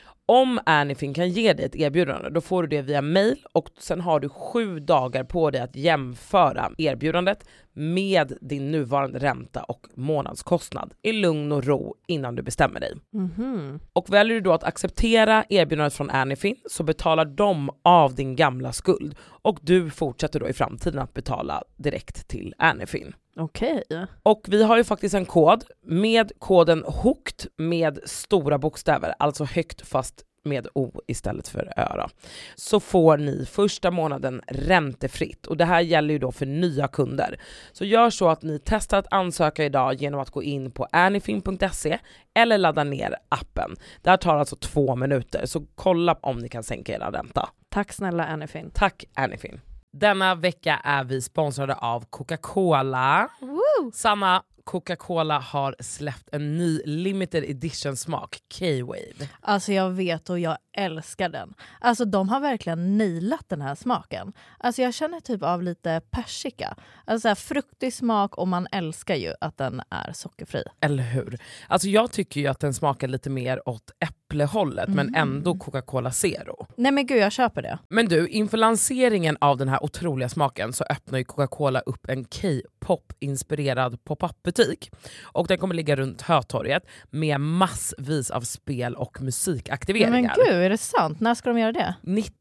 Om Anyfin kan ge dig ett erbjudande, då får du det via mail och sen har du 7 dagar på dig att jämföra erbjudandet med din nuvarande ränta och månadskostnad i lugn och ro innan du bestämmer dig. Och väljer du då att acceptera erbjudandet från Anyfin så betalar de av din gamla skuld och du fortsätter då i framtiden att betala direkt till Anyfin. Okej. Och vi har ju faktiskt en kod med koden HOOKED med stora bokstäver, alltså högt fast med O istället för öra. Så får ni första månaden räntefritt och det här gäller ju då för nya kunder. Så gör så att ni testar att ansöka idag genom att gå in på anyfin.se eller ladda ner appen. Det här tar alltså 2 minuter, så kolla om ni kan sänka era ränta. Tack snälla Anyfin. Tack Anyfin. Denna vecka är vi sponsrade av Coca-Cola. Woo! Sanna, Coca-Cola har släppt en ny limited edition smak, K-Wave. Alltså jag vet och jag älskar den. Alltså de har verkligen nailat den här smaken. Alltså jag känner typ av lite persika. Alltså så här fruktig smak och man älskar ju att den är sockerfri. Eller hur? Alltså jag tycker ju att den smakar lite mer åt äpplehållet men ändå Coca-Cola Zero. Nej men gud, jag köper det. Men du, inför lanseringen av den här otroliga smaken så öppnar ju Coca-Cola upp en K-pop-inspirerad pop-up-butik. Och den kommer ligga runt Hötorget med massvis av spel- och musikaktiveringar. Men gud, är det sant? När ska de göra det?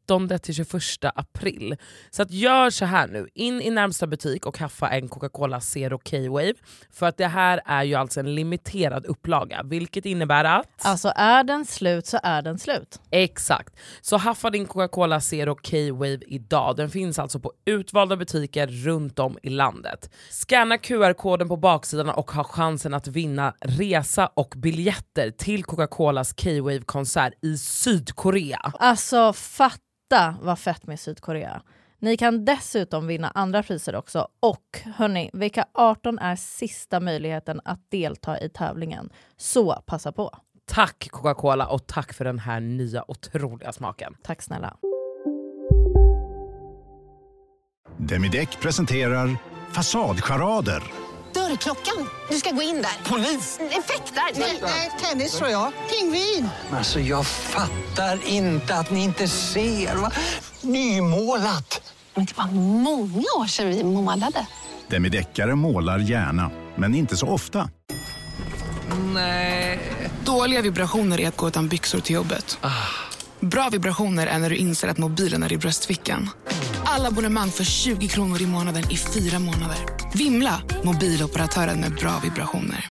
19-21 april. Så att gör så här nu. In i närmsta butik och haffa en Coca-Cola Zero K-Wave. För att det här är ju alltså en limiterad upplaga. Vilket innebär att... Alltså är den slut så är den slut. Exakt. Så haffa din Coca-Cola Zero K-Wave idag. Den finns alltså på utvalda butiker runt om i landet. Scanna QR-koden på baksidan och ha chansen att vinna resa och biljetter till Coca-Colas K-Wave-konsert i Sydkorea. Alltså fatta vad fett med Sydkorea. Ni kan dessutom vinna andra priser också. Och hörni, vecka 18 är sista möjligheten att delta i tävlingen. Så passa på. Tack Coca-Cola och tack för den här nya otroliga smaken. Tack snälla. Demideck presenterar Fasadcharader. Dörrklockan. Du ska gå in där. Polis? Effektar? Nej, tennis tror jag. Pingvin. Alltså jag fattar inte att ni inte ser. Va? Nymålat. Men det var många år sedan vi målade. Demideckare målar gärna, men inte så ofta. Nej. Dåliga vibrationer är att gå utan byxor till jobbet. Bra vibrationer är när du inser att mobilen är i bröstfickan. Alla abonnemang för 20 kronor i månaden i 4 månader. Vimla, mobiloperatören med bra vibrationer.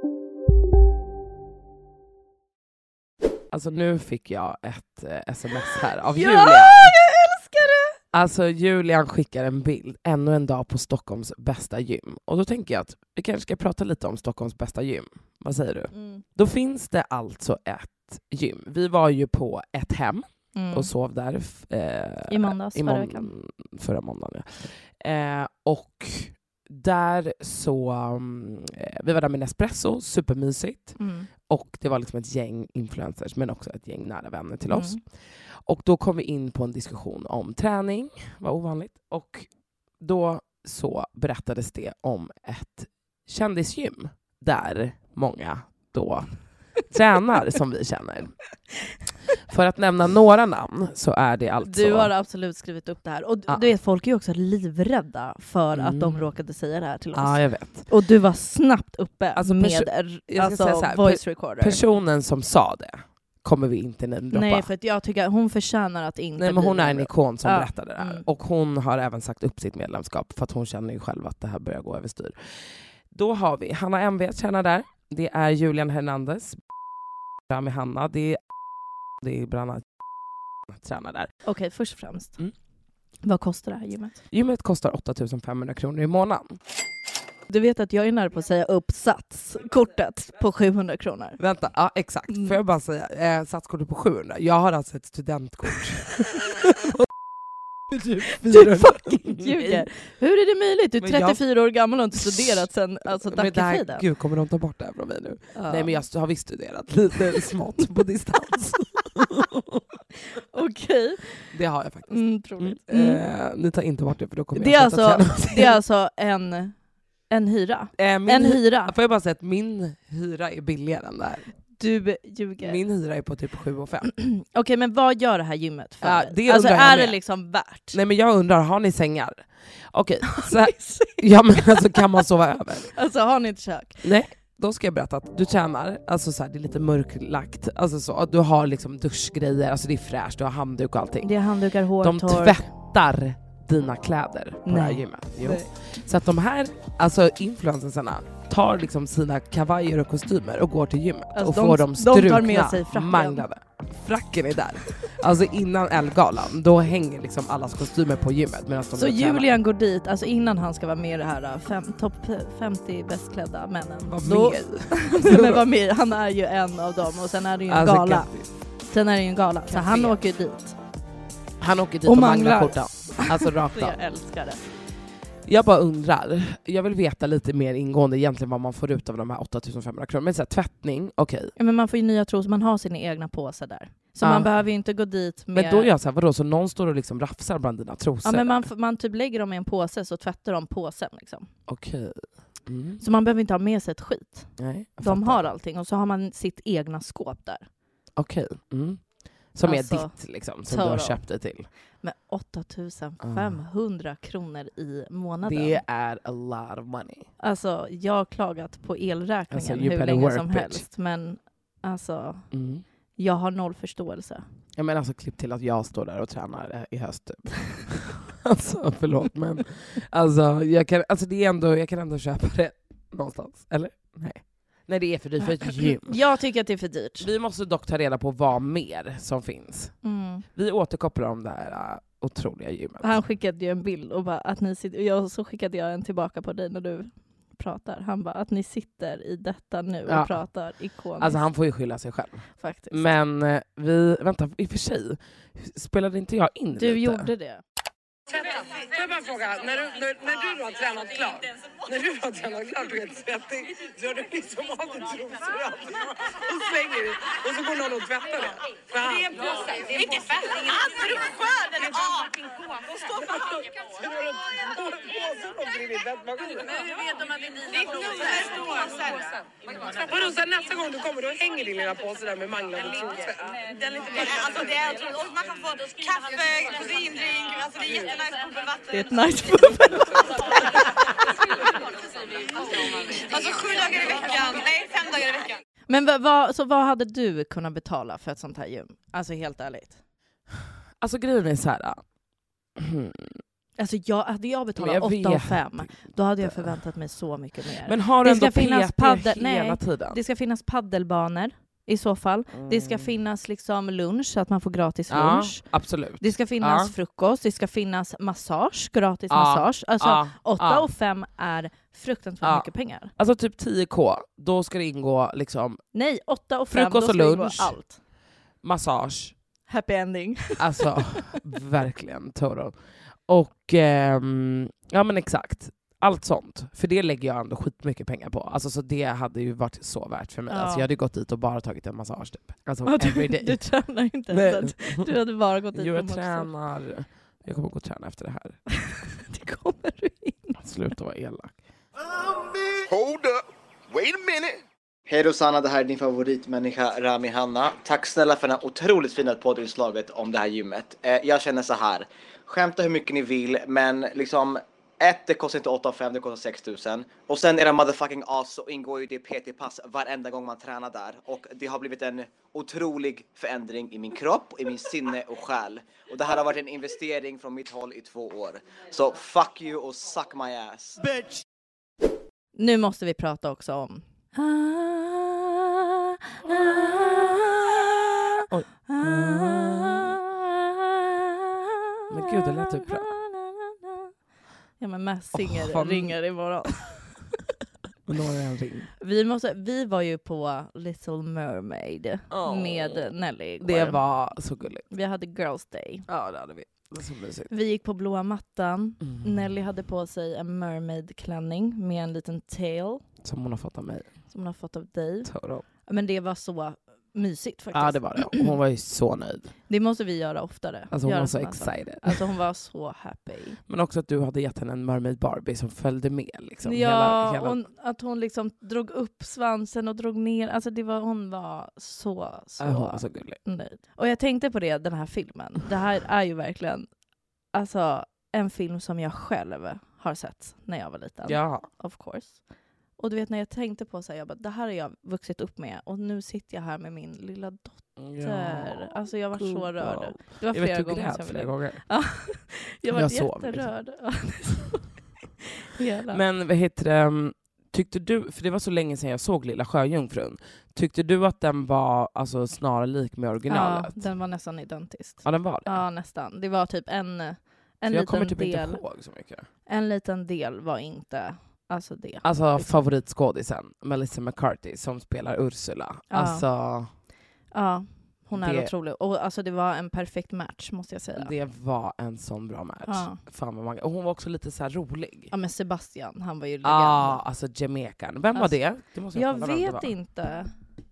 Alltså nu fick jag ett sms här av Ja, Julian. jag älskar det! Alltså Julian skickar en bild ännu en dag på Stockholms bästa gym. Och då tänker jag att vi kanske ska prata lite om Stockholms bästa gym. Vad säger du? Då finns det alltså ett gym. Vi var ju på ett hem och sov där i måndags förra veckan. Förra måndagen, ja. Och där så vi var där med Nespresso, supermysigt. Och det var liksom ett gäng influencers men också ett gäng nära vänner till oss. Och då kom vi in på en diskussion om träning, var ovanligt. Och då så berättades det om ett kändisgym där många då tränar som vi känner. För att nämna några namn så är det alltså... Du har absolut skrivit upp det här. Och du vet, folk är ju också livrädda för att de råkade säga det här till oss. Ja, jag vet. Och du var snabbt uppe alltså, med voice recorder. Personen som sa det kommer vi inte nämndroppa. Nej, för att jag tycker att hon förtjänar att inte... Nej, men hon är en ikon som ja. berättade det här. Och hon har även sagt upp sitt medlemskap för att hon känner ju själv att det här börjar gå överstyr. Då har vi Hanna MV tränar där. Det är Julian Hernandez med Hanna. Det är bland annat tränar där. Okej, först och främst. Vad kostar det här gymmet? Gymmet kostar 8500 kronor i månaden. Du vet att jag är nära på att säga upp satskortet på 700 kronor. Vänta, ja exakt. Får jag bara säga, satskortet på 700. Jag har alltså ett studentkort. Du fucking ljuger. Hur är det möjligt? Du är 34 år gammal och inte studerat sen alltså Dackefiden. Gud, kommer de ta bort det här från mig nu? Ja. Nej, men jag har visst studerat lite smått på distans. Okej. Det har jag faktiskt. Ni tar inte bort det, för då kommer jag det är alltså en hyra. En hyra. Får jag bara säga att min hyra är billigare än det här. Du ljuger. Min hyra är på typ 7,5. Okej, men vad gör det här gymmet för? Det alltså är det liksom värt? Nej, men jag undrar, har ni sängar? Okej, så ja, men alltså kan man sova över? Alltså har ni inte kök? Nej, då ska jag berätta att du tjänar, alltså så här, det är lite mörklagt, alltså så att du har liksom duschgrejer, alltså det är fräscht, du har handduk och allting. Det är handdukar, hårtork. De tvättar dina kläder på det här gymmet. Jo. Så att de här, alltså influencersarna tar liksom sina kavajer och kostymer och går till gymmet alltså och får dem strukna, de tar med sig fracken. manglade. Fracken är där. Alltså innan Ellegalan, då hänger liksom allas kostymer på gymmet. Så Julian går dit, alltså innan han ska vara med i det här topp 50 bästklädda männen. Var med. Han är ju en av dem och sen är det ju en gala. Sen är det ju en gala, så han åker dit. Han åker dit och manglar skjortan. Alltså rakt av. Jag älskar det. Jag bara undrar, jag vill veta lite mer ingående egentligen vad man får ut av de här 8500 kronor. Men så här, tvättning, okej. Ja, men man får ju nya trosor, man har sina egna påsar där. Så man behöver ju inte gå dit med... Men då gör jag så här, vadå? Så någon står och liksom rafsar bland dina trosor? Ja, men man typ lägger dem i en påse så tvättar de påsen liksom. Okej. Mm. Så man behöver inte ha med sig ett skit. Nej, de har allting och så har man sitt egna skåp där. Okej. Mm. Som alltså, är ditt liksom, som du har köpt det till. Med 8500 kronor i månaden. Det är a lot of money. Alltså, jag har klagat på elräkningen alltså, hur länge som helst. Men alltså, jag har noll förståelse. Ja, men alltså, klipp till att jag står där och tränar i höst. Typ. Alltså, förlåt. Men alltså, jag kan ändå köpa det någonstans. Eller? Nej, det är för dyrt för ett gym. Jag tycker att det är för dyrt. Vi måste dock ta reda på vad mer som finns. Vi återkopplar om det här otroliga gymmet. Han skickade ju en bild och bara att ni sitter, så skickade jag en tillbaka på dig när du pratar. Han bara att ni sitter i detta nu och pratar ikoniskt. Alltså han får ju skylla sig själv. Faktiskt. Men vänta, i och för sig spelade inte jag in du lite? Gjorde det. Får jag bara fråga, när du har tränat klart, och är helt svettig, så har du liksom av dig trosor och slänger det, och så går någon och tvättar det. Det är en påse, det är inte fett. Alltså du skör den av! Och står för hand. Så har du påsen och blir i tvättmaskinen. Men hur vet de att det är dina trosor? Vadå, så nästa gång du kommer, då hänger din lilla påse där med manglande trosor? Alltså det är otroligt. Och man kan få kaffe, protindrink, alltså det är jättenice bubbelvatten. Det är ett nice bubbelvatten. Alltså 7 dagar i veckan, nej 5 dagar i veckan. Men vad hade du kunnat betala för ett sånt här gym? Alltså helt ärligt. Alltså grejen är så här. Alltså hade jag betalat 8,5 då hade jag förväntat mig så mycket mer. Men har du ändå PT hela tiden? Det ska finnas paddelbanor i så fall. Det ska finnas liksom lunch så att man får gratis lunch. Ja, absolut. Det ska finnas frukost, det ska finnas massage, gratis massage. Alltså 8,5 är fruktansvärt mycket pengar. Alltså typ 10k, då ska det ingå liksom... Nej, 8,5 frukost och lunch, allt. Massage. Happy ending. Alltså, verkligen, total. Och ja men exakt. Allt sånt. För det lägger jag ändå skitmycket pengar på. Alltså, så det hade ju varit så värt för mig. Alltså, jag hade gått dit och bara tagit en massage typ. Alltså, every day. Du tränar inte ens. Du hade bara gått dit. Jag tränar. Jag kommer gå och träna efter det här. Det kommer du in. Sluta vara elak. Hold up. Wait a minute. Hej Rosanna, det här är din favoritmänniska Rami Hanna. Tack snälla för det här otroligt fina poddinslaget om det här gymmet. Jag känner så här. Skämta hur mycket ni vill, men liksom... det kostar inte 8,5, det kostar 6 000. Och sen era motherfucking ass så ingår ju det PT-pass varenda gång man tränar där. Och det har blivit en otrolig förändring i min kropp, i min sinne och själ. Och det här har varit en investering från mitt håll i 2 år. Så fuck you och suck my ass. Bitch! Nu måste vi prata också om... Men Gud, det lät typ bra. Ja, men Mass singer ringer imorgon. Vi var ju på Little Mermaid med Nelly igår. Det var så gulligt. Vi hade Girls Day. Ja, det hade vi. Det var så mysigt. Vi gick på blåa mattan. Nelly hade på sig en mermaid-klänning med en liten tail. Som hon har fått av mig. Som hon har fått av dig. Total. Men det var så mysigt faktiskt. Ja, det var det. Hon var ju så nöjd. Det måste vi göra oftare. Alltså hon var så excited. Alltså hon var så happy. Men också att du hade gett henne en Mermaid Barbie som följde med. Liksom, ja, hela... att hon liksom drog upp svansen och drog ner. Alltså hon var så hon var så gullig. Nöjd. Och jag tänkte på det, den här filmen. Det här är ju verkligen alltså, en film som jag själv har sett när jag var liten. Ja. Of course. Och du vet, när jag tänkte på så här, jag bara, det här har jag vuxit upp med. Och nu sitter jag här med min lilla dotter. Ja. Alltså jag var så rörd. Det var flera gånger. Ja, jag var jätterörd. Men vad heter det, tyckte du, för det var så länge sedan jag såg Lilla Sjöjungfrun. Tyckte du att den var alltså snarlik med originalet? Ja, den var nästan identisk. Ja, den var det? Ja, nästan. Det var typ en jag liten kommer typ del. Inte ihåg så mycket. En liten del var inte... Alltså det. Alltså favoritskådisen, Melissa McCarthy, som spelar Ursula. Ja. Alltså... Ja, hon är otrolig. Och alltså det var en perfekt match, måste jag säga. Det var en sån bra match. Ja. Fan vad och hon var också lite så här rolig. Ja, men Sebastian, han var ju legend. Ja, alltså Jamaican. Vem var det? Måste jag vet inte.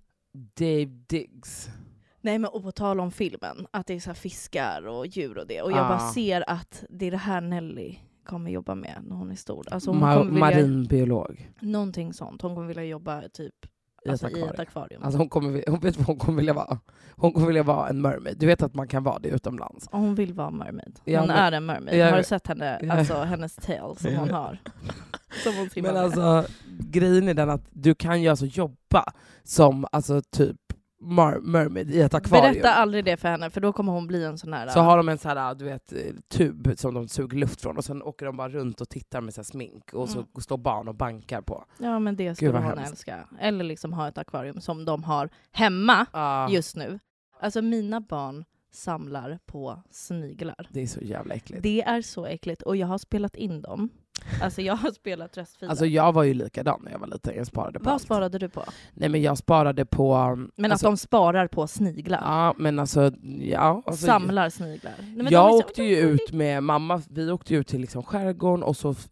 Dave Diggs. Nej, men och på tal om filmen, att det är så här fiskar och djur och det. Och jag bara ser att det är det här Nelly kommer jobba med när hon är stor. Alltså hon marinbiolog. Någonting sånt. Hon kommer vilja jobba typ i ett akvarium. Alltså hon vet vad hon kommer vilja vara. Hon kommer vilja vara en mermaid. Du vet att man kan vara det utomlands. Hon vill vara mermaid. Hon är en mermaid. Har du sett henne, alltså hennes tail som hon har? Som hon men alltså grejen är den att du kan ju alltså jobba som alltså typ mermaid i ett akvarium. Berätta aldrig det för henne, för då kommer hon bli en sån här... Så har de en sån här, du vet, tub som de suger luft från, och sen åker de bara runt och tittar med så här smink, och så står barn och bankar på. Ja, men det skulle hon älska. Eller liksom ha ett akvarium som de har hemma just nu. Alltså mina barn samlar på sniglar. Det är så jävla äckligt. Det är så äckligt, och jag har spelat in dem. Alltså jag har spelat röstfiler. Alltså jag var ju likadan när jag var liten. Jag sparade på Vad allt. sparade du på? Nej, men jag sparade på... Men alltså, att de sparar på sniglar? Ja, men alltså... Ja, alltså samlar sniglar? Nej, men jag åkte ju ut med mamma. Vi åkte ut till liksom skärgården, och så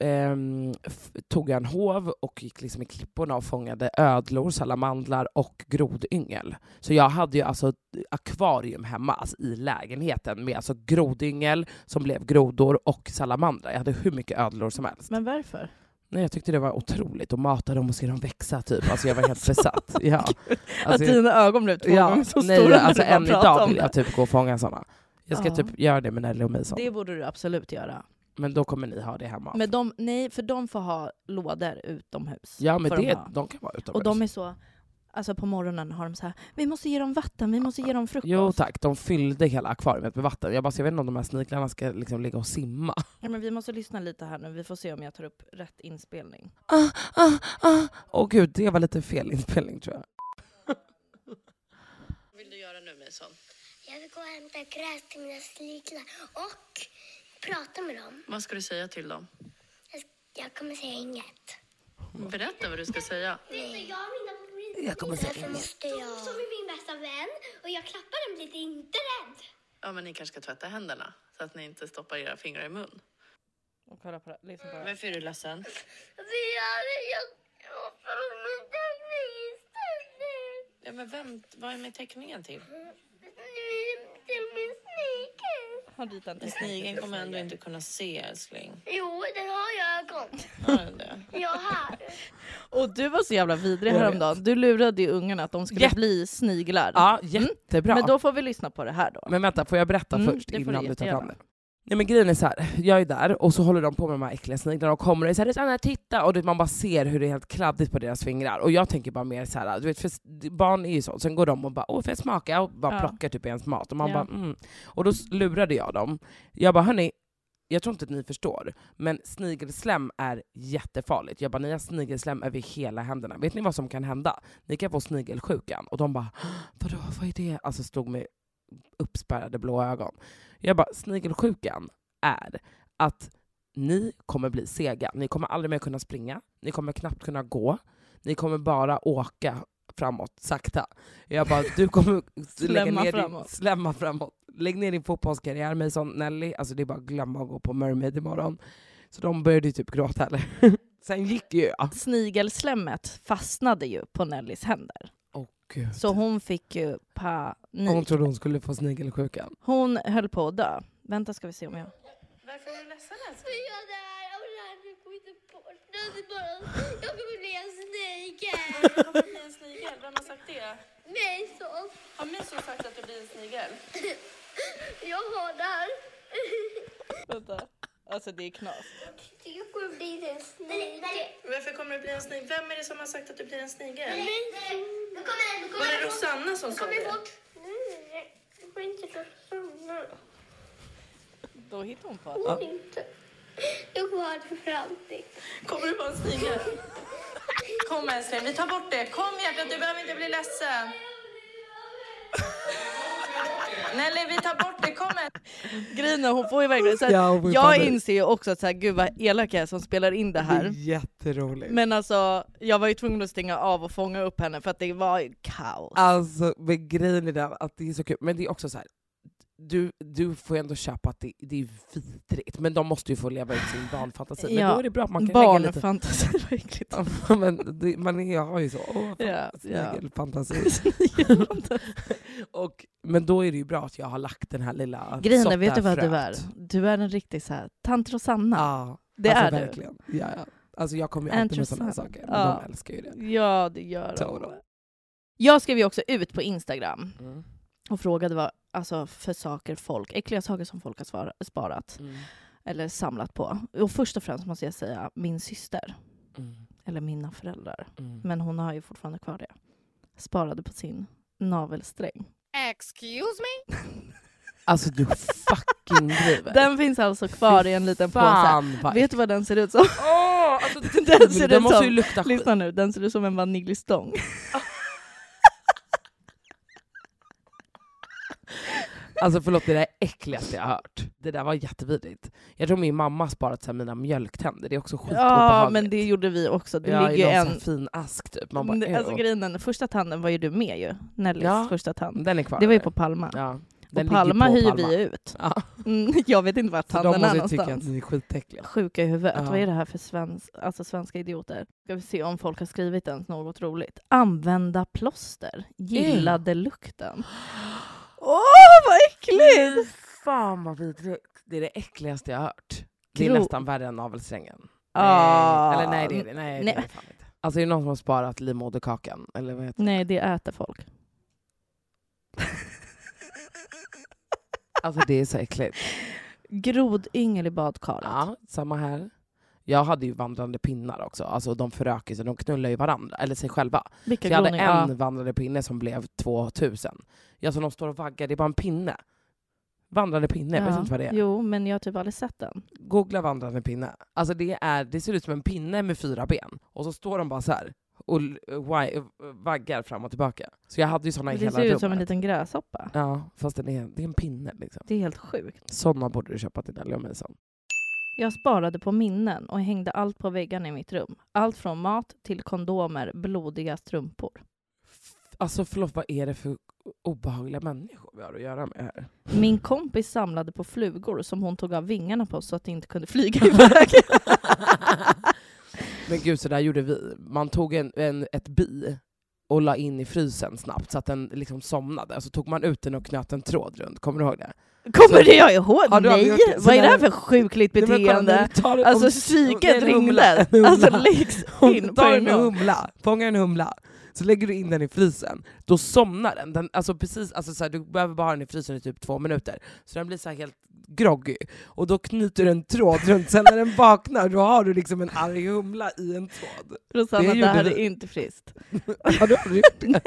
tog jag en hov och gick liksom i klipporna och fångade ödlor, salamandrar och grodyngel. Så jag hade ju alltså akvarium hemma, alltså i lägenheten, med alltså grodyngel som blev grodor och salamandrar. Jag hade hur mycket ödlor som helst. Men varför? Nej, jag tyckte det var otroligt att mata dem och se dem växa typ. Alltså jag var helt besatt. Ja. Alltså, att dina ögon blev 2 gånger så stora. Nej, alltså än idag vill jag typ gå och fånga sådana. Jag ska typ göra det med Nelly och Mason. Det borde du absolut göra. Men då kommer ni ha det hemma. Men nej, för de får ha lådor utomhus. Ja, men de kan vara utomhus. Och de är så... Alltså på morgonen har de så här, vi måste ge dem vatten, vi måste ge dem frukost. Jo tack, de fyllde hela akvariet med vatten. Jag vet inte om de här sniglarna ska liksom ligga och simma. Ja, men vi måste lyssna lite här nu, vi får se om jag tar upp rätt inspelning. Åh gud, det var lite fel inspelning tror jag. Vad vill du göra nu, Mason? Jag vill gå och hämta gräs till mina sniglar och prata med dem. Vad ska du säga till dem? Jag kommer säga inget. Berätta vad du ska säga. Jag kommer säga inget. Som är min bästa vän och jag klappar den, blir inte rädd. Ja, men ni kanske ska tvätta händerna så att ni inte stoppar era fingrar i mun. Och kolla på det. Liksom på det. Varför är du ledsen? Ja, men vad är med teckningen till? Till min snigel. Har dit den snigeln kommer ändå inte kunna se, älskling. Jo, den har jag ögon. Har den det? Jag har. Och du var så jävla vidrig häromdagen. Du lurade ju ungarna att de skulle bli sniglar. Ja, jättebra. Men då får vi lyssna på det här då. Men vänta, får jag berätta först innan du tar fram det? Nej, men grejen är så här, jag är där och så håller de på med de här äckliga sniglarna och kommer och säger Sanna, titta, och man bara ser hur det är helt kladdigt på deras fingrar, och jag tänker bara mer så här, du vet, för barn är ju så, sen går de och bara får jag smaka, och bara plockar typ ens mat, och man bara och då lurade jag dem. Jag bara, hörni, jag tror inte att ni förstår, men snigelslem är jättefarligt. Jag bara, ni har snigelslem över hela händerna. Vet ni vad som kan hända? Ni kan få snigelsjukan. Och de bara, vadå, vad är det? Alltså stod med uppspärrade blå ögon. Jag bara, snigelsjukan är att ni kommer bli sega. Ni kommer aldrig mer kunna springa. Ni kommer knappt kunna gå. Ni kommer bara åka framåt, sakta. Jag bara, du kommer slämma framåt. Lägg ner din fotbollskarriär med sån Nelly. Alltså det är bara att glömma att gå på Mermaid imorgon. Så de började ju typ gråta eller. Sen gick ju jag. Snigelslämmet fastnade ju på Nellys händer. Gud. Så hon fick ju panik. Hon trodde hon skulle få snigelsjukan. Hon höll på att dö. Vänta, ska vi se om jag... Varför är du ledsen ens? För jag är där och det här går inte bort. Jag kommer bli en snigel. Du kommer bli en snigel? Vem har sagt det? Mason. Har Mason sagt att du blir en snigel? Jag har där. Vänta. Alltså det är knas. Jag kommer bli en snigel. Varför kommer du bli en snigel? Vem är det som har sagt att du blir en snigel? Var det Rosanna som sa det? Nej, det var inte Rosanna. Då hittar hon på att... Jag kommer ha det för alltid. Kommer du vara en snigel? Kom älskling, vi tar bort det. Kom hjärtat, du behöver inte bli ledsen. Nelly, vi tar bort det, kom igen. Grina, hon får ju verkligen så här, jag inser ju också att så här, gud vad elak jag är som spelar in det här. Det är jätteroligt. Men alltså, jag var ju tvungen att stänga av och fånga upp henne för att det var kaos. Alltså, men grejen är där, att det är så kul. Men det är också så här, du får ändå köpa att det är vidrigt. Men de måste ju få leva ut sin barnfantasi. Men då är det bra att man kan lägga lite... Barnfantasi, verkligen. Men jag har ju så, snigelfantasi. Men då är det ju bra att jag har lagt den här lilla Grina, vet du vad du är? Du är en riktig så här tant Rosanna. Ja, det alltså, är verkligen. Ja. Alltså jag kommer ju alltid med sådana saker. Men de älskar ju det. Ja, det gör de. Jag skrev ju också ut på Instagram och frågade vad alltså, för saker äckliga saker som folk har sparat eller samlat på. Och först och främst måste jag säga min syster. Eller mina föräldrar. Men hon har ju fortfarande kvar det. Sparade på sin navelsträng. Excuse me? Alltså du fucking driver. Den finns alltså kvar i en liten påse. Vet du vad den ser ut som? Alltså, den ser ut måste ju lukta. Lyssna nu, den ser ut som en vaniljstång. Alltså förlåt, det där är äckligaste jag har hört. Det där var jättevidrigt. Jag tror min mamma sparat så här, mina mjölktänder. Det är också skitobehagligt. Ja, men det gjorde vi också. Det ligger ligger en fin ask typ. Man bara, alltså grejen, den första tanden var ju du med ju. Nellys första tand. Den är kvar. Det var ju på Palma. Ja. Och Palma hyr vi ut. Ja. Jag vet inte vart tanden är någonstans. De måste tycka att ni är skitäckliga. Sjuka i huvudet. Ja. Vad är det här för svenska idioter? Ska vi se om folk har skrivit ens något roligt. Använda plåster. Gillade lukten. Vad äckligt! Fan vad vidrigt. Det är det äckligaste jag har hört. Det är nästan värre än navelsträngen. Eller nej, det är det. Nej. Det är fan inte. Alltså är det någon som har sparat livmoderkakan? Eller vad heter det? Nej, det äter folk. Alltså det är så äckligt. Grodyngel i badkaret. Ja, samma här. Jag hade ju vandrande pinnar också. Alltså de föröker sig, de knullar ju varandra, eller sig själva. Vilka så jag hade en vandrande pinne som blev 2000. Ja, så de står och vaggar, det är bara en pinne. Vandrande pinne, jag vet inte vad det är. Jo, men jag har typ aldrig sett den. Googla vandrande pinne. Alltså det ser ut som en pinne med 4 ben. Och så står de bara så här och vaggar fram och tillbaka. Så jag hade ju såna i hela rummet. Det ser ut som en liten gräshoppa. Ja, fast det är en pinne liksom. Det är helt sjukt. Såna borde du köpa till Nelly och Mason. Jag sparade på minnen och hängde allt på väggarna i mitt rum. Allt från mat till kondomer, blodiga strumpor. Alltså förlåt, vad är det för obehagliga människor vi har att göra med här? Min kompis samlade på flugor som hon tog av vingarna på så att det inte kunde flyga iväg. Men gud, så där gjorde vi. Man tog ett bi och la in i frysen snabbt så att den liksom somnade. Och så tog man ut den och knöt en tråd runt. Kommer du ihåg det? Kommer det jag ihåg? Nej! Vad är det här för sjukligt beteende? Alltså psyket ringde. Alltså läggs in på en humla. Fångar en humla. Så lägger du in den i frysen. Då somnar den. Alltså precis, alltså så här, du behöver bara ha den i frysen i typ 2 minuter. Så den blir så här helt groggy. Och då knyter du en tråd runt. Sen när den vaknar, då har du liksom en arg humla i en tråd. Rosanna, det här är inte friskt. Har du aldrig gjort det?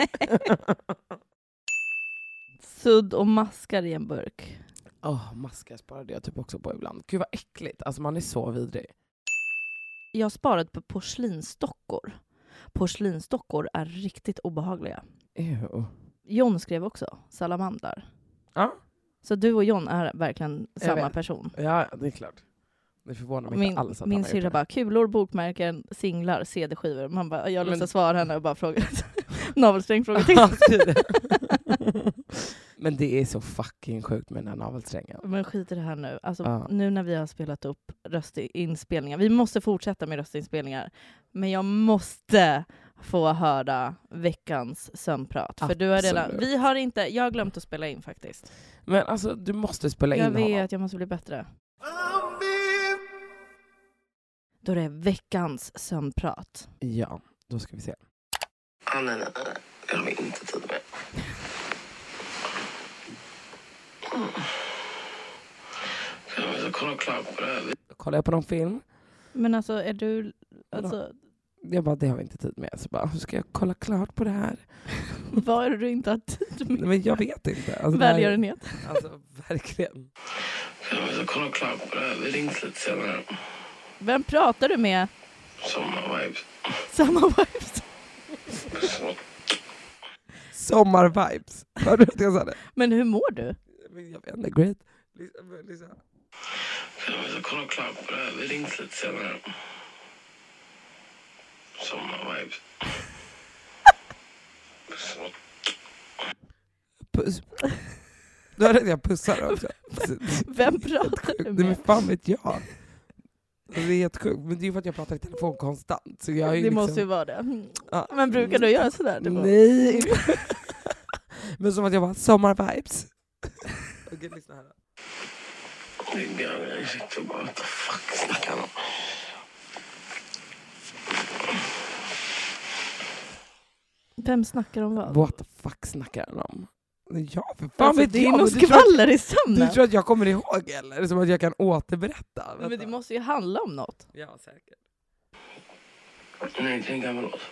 Sudd och maskar i en burk. Maskar sparade jag typ också på ibland. Gud vad äckligt. Alltså man är så vidrig. Jag sparade på porslinsdockor. Porslinsdockor är riktigt obehagliga. Ew. John skrev också salamandrar. Ja. Så du och John är verkligen samma person. Ja, det är klart. Det förvånar mig inte alls att min han har syrra gjort bara, kulor, bokmärken, singlar, CD-skivor. Man bara, jag måste svara henne och bara fråga. Navelsträng fråga till. Men det är så fucking sjukt med den här navelsträngen. Men skit i det här nu. Alltså, nu när vi har spelat upp röstinspelningar. Vi måste fortsätta med röstinspelningar. Men jag måste få höra veckans sömnprat. För du har redan, jag har glömt att spela in faktiskt. Men alltså, du måste spela in honom. Jag vet, honom. jag måste bli bättre. Då det är veckans sömnprat. Ja, då ska vi se. Nej. Det har vi inte tid med. Jag ska kolla klart på det här. Kollar jag på någon film? Men alltså, är du... Alltså... Jag bara, det har vi inte tid med. Så bara, hur ska jag kolla klart på det här? Vad är det du inte har tid med? Men jag vet inte. Alltså, välgörenhet. Alltså, verkligen. Jag ska kolla klart på det här. Vi rings lite senare. Vem pratar du med? Sommarvibes. Sommarvibes. Sommarvibes. Hörde du att jag sa det? Men hur mår du? Jag vet inte, great. Lisa. Jag ska kolla klart på det här. Vi rings lite senare. Sommarvibes. Puss. Då hörde jag pussar också. Vem pratar du med? Det är fan vet jag. Det är helt sjukt. Men det är för att jag pratar i telefon konstant. Så jag är det liksom... måste ju vara det. Ja. Men brukar du göra sådär? Nej. Men som att jag var sommarvibes. Okej, lyssna här. Jag sitter och bara, what the fuck snackar han om? Vem snackar om vad? What the fuck snackar han om? Ja, för fan alltså, vet det är jag. nog skvaller i sömnen. Du tror att jag kommer ihåg eller? Som att jag kan återberätta. Men det måste ju handla om något. Ja, säkert. Nej, det är en gammal låt.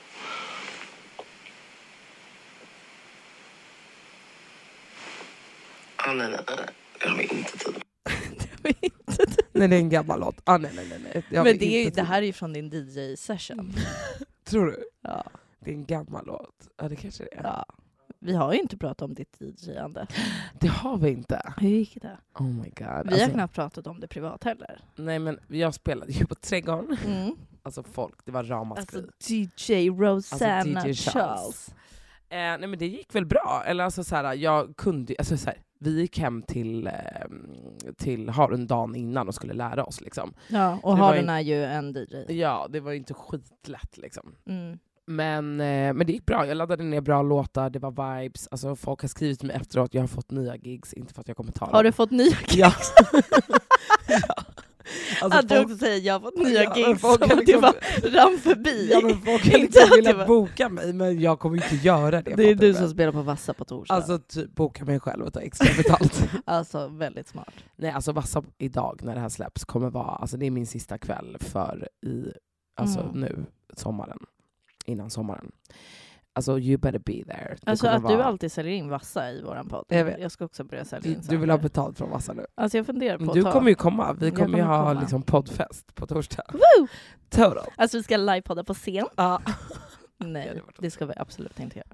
Nej. Det har vi inte tid. Nej, det är en gammal låt. Nej. Men det här är ju från din DJ-session. Tror du? Ja. Det är en gammal låt. Ja, det kanske det är. Ja. Vi har ju inte pratat om ditt DJ-ande. Det har vi inte. Hur gick det? Oh my god. Vi har knappt pratat om det privat heller. Nej, men jag spelade ju på Trädgården. Alltså folk, det var ramaskri. Alltså DJ Rosanna DJ Charles. Nej, men det gick väl bra. Eller alltså såhär, jag kunde, alltså såhär, vi gick hem till Harun dagen innan och skulle lära oss liksom. Ja, och Harun är ju en DJ. Ja, det var ju inte skitlätt liksom. Men det gick bra. Jag laddade ner bra låtar, det var vibes. Alltså folk har skrivit till mig efteråt, jag har fått nya gigs, inte för att jag kommer ta dem. Har du fått nya gigs? Ja. Ja. Alltså att du också säger jag har fått nya gigs som att det var ram förbi. Ja, men folk har inte velat boka mig, men jag kommer inte göra det. Det är du som spelar på Vassa på torsdag. Alltså typ boka mig själv och ta extra betalt. Alltså väldigt smart. Nej, alltså Vassa idag när det här släpps kommer vara, alltså det är min sista kväll för nu sommaren. Innan sommaren. Alltså you better be there. Alltså att du alltid säljer in Vassa i våran podd. Jag ska också börja sälja in. Du vill ha betalt från Vassa nu? Alltså jag funderar på du kommer ju komma. Vi kommer ju ha liksom poddfest på torsdag. Woo! Total. Alltså vi ska livepodda på scen. Ja. Nej, det ska vi absolut inte göra.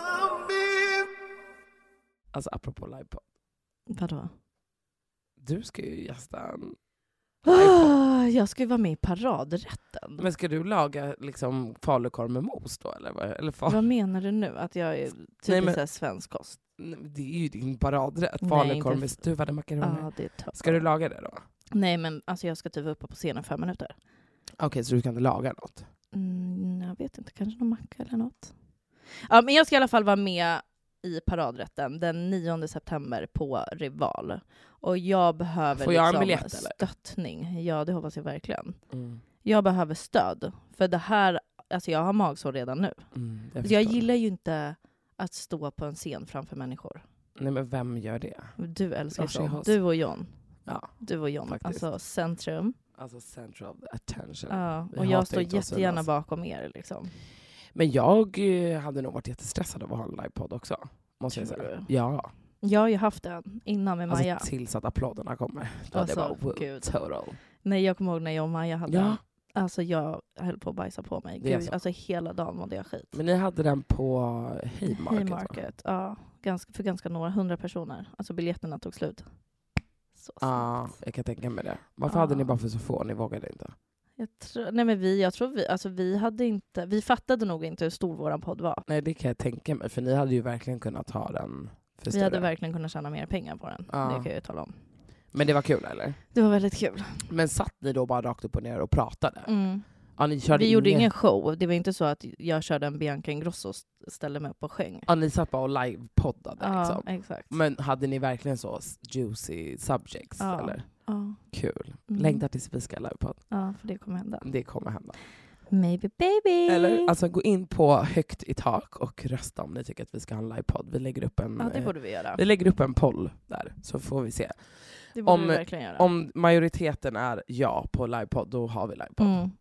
Alltså apropå livepodd. Vadå? Du ska ju gästa jag ska ju vara med i paradrätten. Men ska du laga liksom falukorv med mos då? Eller vad menar du nu? Att jag är typiskt svensk kost? Det är ju din paradrätt. Falukorv med stuvade makaroner. Ja, det är topp. Ska du laga det då? Nej, men alltså jag ska typ uppe på scenen 5 minuter. Okej, så du kan inte laga något? Jag vet inte, kanske någon macka eller något. Ja, men jag ska i alla fall vara med i paradrätten den 9 september på Rival. Och jag behöver får jag en biljett, stöttning. Eller? Ja, det hoppas jag verkligen. Jag behöver stöd. För det här, alltså jag har magsår redan nu. Jag gillar ju inte att stå på en scen framför människor. Nej, men vem gör det? Du älskar så. Du och John. Ja, du och John. Faktiskt. Alltså centrum. Alltså center of attention. Ja, och jag står jättegärna bakom er liksom. Men jag hade nog varit jättestressad av att ha en livepodd också. Måste jag säga. Ja. Jag har ju haft den innan med Maja. Tills att applåderna kommer. Då alltså, det var total. Nej, jag kommer ihåg när jag och Maja hade den. Alltså jag höll på att bajsa på mig. Gud, alltså hela dagen mådde jag skit. Men ni hade den på Haymarket? Ja, för ganska några 100 personer. Alltså biljetterna tog slut. Ja, jag kan tänka mig det. Varför hade ni bara för så få? Ni vågade inte? Vi fattade nog inte hur stor våran podd var. Nej, det kan jag tänka mig. För ni hade ju verkligen kunnat ha den för Vi hade verkligen kunnat tjäna mer pengar på den. Det kan jag ju tala om. Men det var kul, eller? Det var väldigt kul. Men satt ni då bara rakt upp och ner och pratade? Ja, vi gjorde ingen show. Det var inte så att jag körde en Bianca Ingrosso och ställde mig upp och sjöng. Ja, ni satt bara och live-poddade liksom. Exakt. Men hade ni verkligen så juicy subjects? Eller? Ja. Kul. Längtar tills vi ska live-podd. Ja, för det kommer hända. Det kommer hända. Maybe baby. Eller alltså gå in på Högt i tak och rösta om ni tycker att vi ska ha en livepodd. Vi lägger upp det borde vi göra. Vi lägger upp en poll där, så får vi se. Det borde vi verkligen göra. Om majoriteten är ja på livepodd, då har vi livepodd.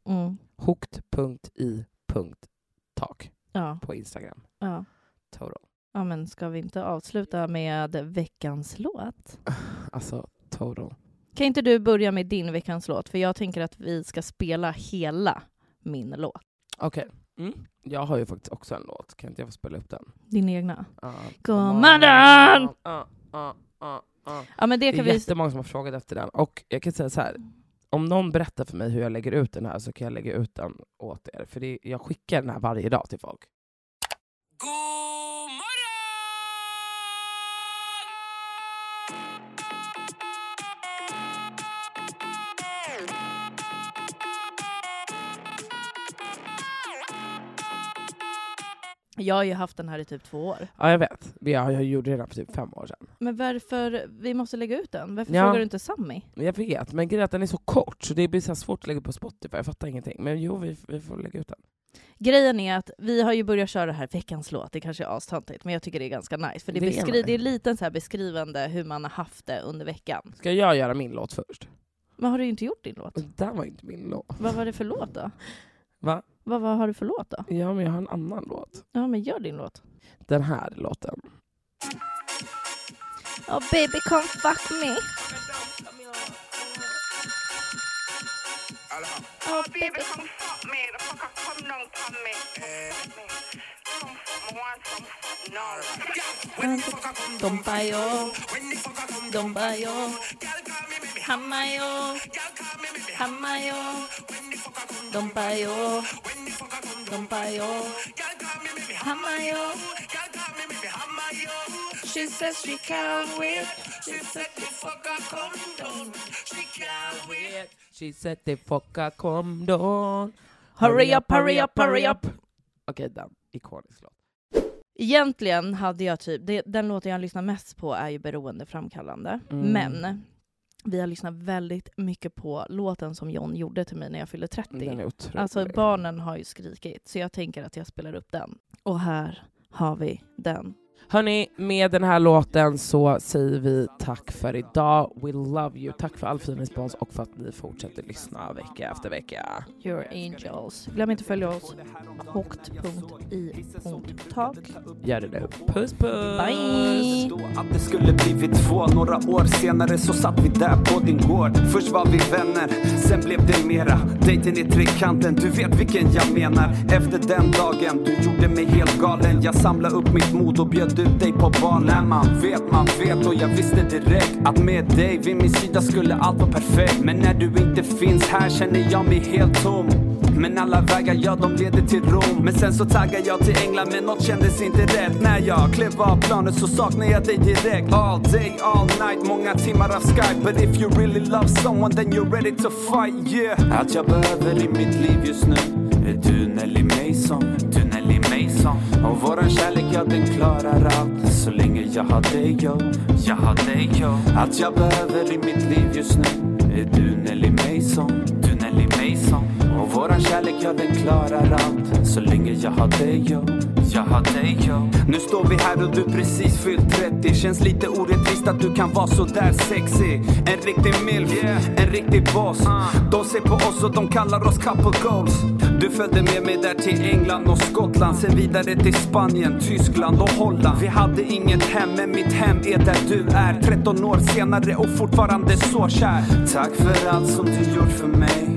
Hooked.i.tak på Instagram. Ja. Total. Ja, men ska vi inte avsluta med veckans låt? Alltså, total. Kan inte du börja med din veckans låt? För jag tänker att vi ska spela hela min låt. Okej. Jag har ju faktiskt också en låt. Kan inte jag få spela upp den? Din egna? Kommandant! Ja, men det kan är jättemånga som har frågat efter den. Och jag kan säga så här. Om någon berättar för mig hur jag lägger ut den här, så kan jag lägga ut den åt er. För jag skickar den här varje dag till folk. Jag har ju haft den här i typ 2 år. Ja, jag vet. Jag gjorde den för typ 5 år sedan. Men varför? Vi måste lägga ut den. Varför frågar du inte Sammy? Jag vet, men grejen är att den är så kort, så det blir så svårt att lägga på Spotify. Jag fattar ingenting. Men jo, vi får lägga ut den. Grejen är att vi har ju börjat köra det här veckans låt. Det kanske är astöntigt, men jag tycker det är ganska nice. För det är lite så här beskrivande hur man har haft det under veckan. Ska jag göra min låt först? Men har du inte gjort din låt? Det var inte min låt. Vad var det för låt då? Va? Vad har du för låt då? Ja, men jag har en annan låt. Ja, men gör din låt. Den här låten. Oh baby, come fuck me. Oh baby, come fuck me. The fucker come down on me. Dompa yo. Hamayo. Dompa yo. Hamayo. She says she can't wait. She said the fucker come down. She can't wait. She said the fucker come down. Hurry up, hurry up, hurry up. Okej, den ikonisk låt. Egentligen hade jag den låten jag lyssnar mest på är ju beroendeframkallande. Men vi har lyssnat väldigt mycket på låten som John gjorde till mig när jag fyllde 30. Den är otrolig. Alltså barnen har ju skrikit, så jag tänker att jag spelar upp den. Och här har vi den. Hörni, med den här låten så säger vi tack för idag. We love you. Tack för all fin respons och för att ni fortsätter lyssna vecka efter vecka. You're angels. Glöm inte att följa oss. Hooked.i.tak. Gör det nu. Puss puss. Bye. Att det skulle blivit 2 några år senare, så satt vi där på din gård. Först var vi vänner, sen blev det mera. Dejten i trekanten, du vet vilken jag menar. Efter den dagen, du gjorde mig helt galen. Jag samlade upp mitt mod och bjöd ut dig på barnen. Man vet och jag visste direkt att med dig vid min sida skulle allt vara perfekt. Men när du inte finns här känner jag mig helt tom. Men alla vägar, ja, de leder till Rom. Men sen så taggar jag till England, men något kändes inte rätt. När jag klev av planet så saknar jag dig direkt. All day, all night, många timmar av Skype. But if you really love someone then you're ready to fight, yeah. Allt jag behöver i mitt liv just nu är du, Nelly Mason. Du, Nelly Mason. Och våran kärlek, ja, den klarar allt så länge jag har dig, yo. Jag har dig, yo. Allt jag behöver i mitt liv just nu är du, Nelly Mason. Du, Nelly Mason. Och våran kärlek, ja, den klarar allt så länge jag har dig, yo. Jag har dig, yo. Nu står vi här och du precis fyllt 30. Känns lite orättvist att du kan vara så där sexy. En riktig milf, en riktig boss. De ser på oss och de kallar oss couple goals. Du följde med mig där till England och Skottland. Sen vidare till Spanien, Tyskland och Holland. Vi hade inget hem, men mitt hem är där du är. 13 år senare och fortfarande så kär. Tack för allt som du gjort för mig.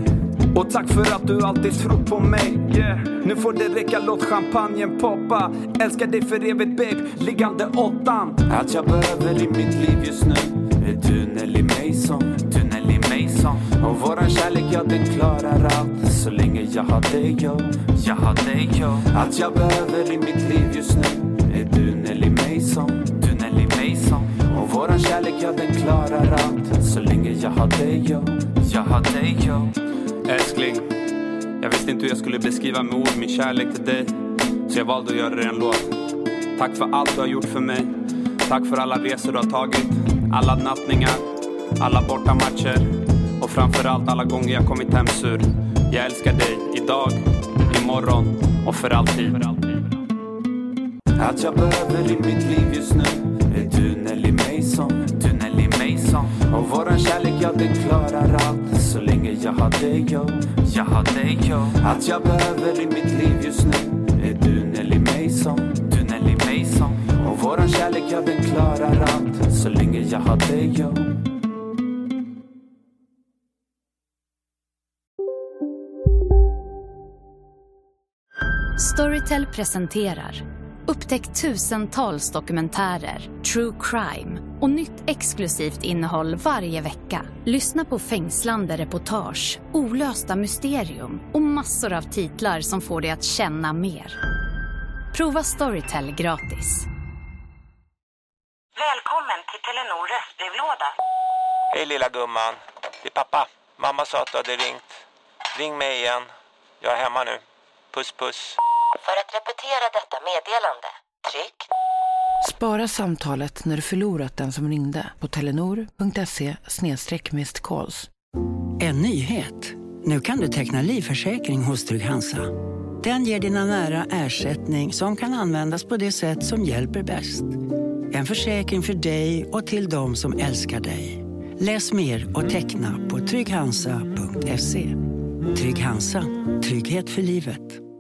Och tack för att du alltid tror på mig, yeah. Nu får det räcka, låt champagnen poppa. Älskar dig för evigt babe, liggande 8. Allt jag behöver i mitt liv just nu är du, Nelly Mason, du, Nelly Mason. Och våran kärlek, ja den klarar allt. Så länge jag har dig, yo, jag har dig, yo. Allt jag behöver i mitt liv just nu är du, Nelly Mason, du, Nelly Mason. Och våran kärlek, ja den klarar allt. Så länge jag har dig, yo, jag har dig, yo. Älskling, jag visste inte hur jag skulle beskriva med ord min kärlek till dig. Så jag valde att göra det en låt. Tack för allt du har gjort för mig. Tack för alla resor du har tagit. Alla nattningar, alla borta matcher. Och framförallt alla gånger jag kommit hem sur. Jag älskar dig idag, imorgon och för alltid. Allt jag behöver i mitt liv just nu är du, Nelly Mason, du, Nelly Mason. Och våran kärlek, ja den klarar allt. Så länge jag har dig, yo, jag har dig, yo. Allt jag behöver i mitt liv just nu är du, Nelly Mason, du, Nelly Mason. Och våran kärlek, ja den klarar allt. Så länge jag har dig, yo. Storytel presenterar upptäck tusentals dokumentärer, true crime och nytt exklusivt innehåll varje vecka. Lyssna på fängslande reportage, olösta mysterium och massor av titlar som får dig att känna mer. Prova Storytel gratis. Välkommen till Telenor röstbrevlåda. Hej lilla gumman, det är pappa. Mamma sa att du hade ringt. Ring mig igen, jag är hemma nu. Puss puss. För att repetera detta meddelande, tryck. Spara samtalet när du förlorat den som ringde på telenor.se/missed-calls. En nyhet. Nu kan du teckna livförsäkring hos Trygg Hansa. Den ger dina nära ersättning som kan användas på det sätt som hjälper bäst. En försäkring för dig och till de som älskar dig. Läs mer och teckna på trygghansa.se. Trygg Hansa. Trygghet för livet.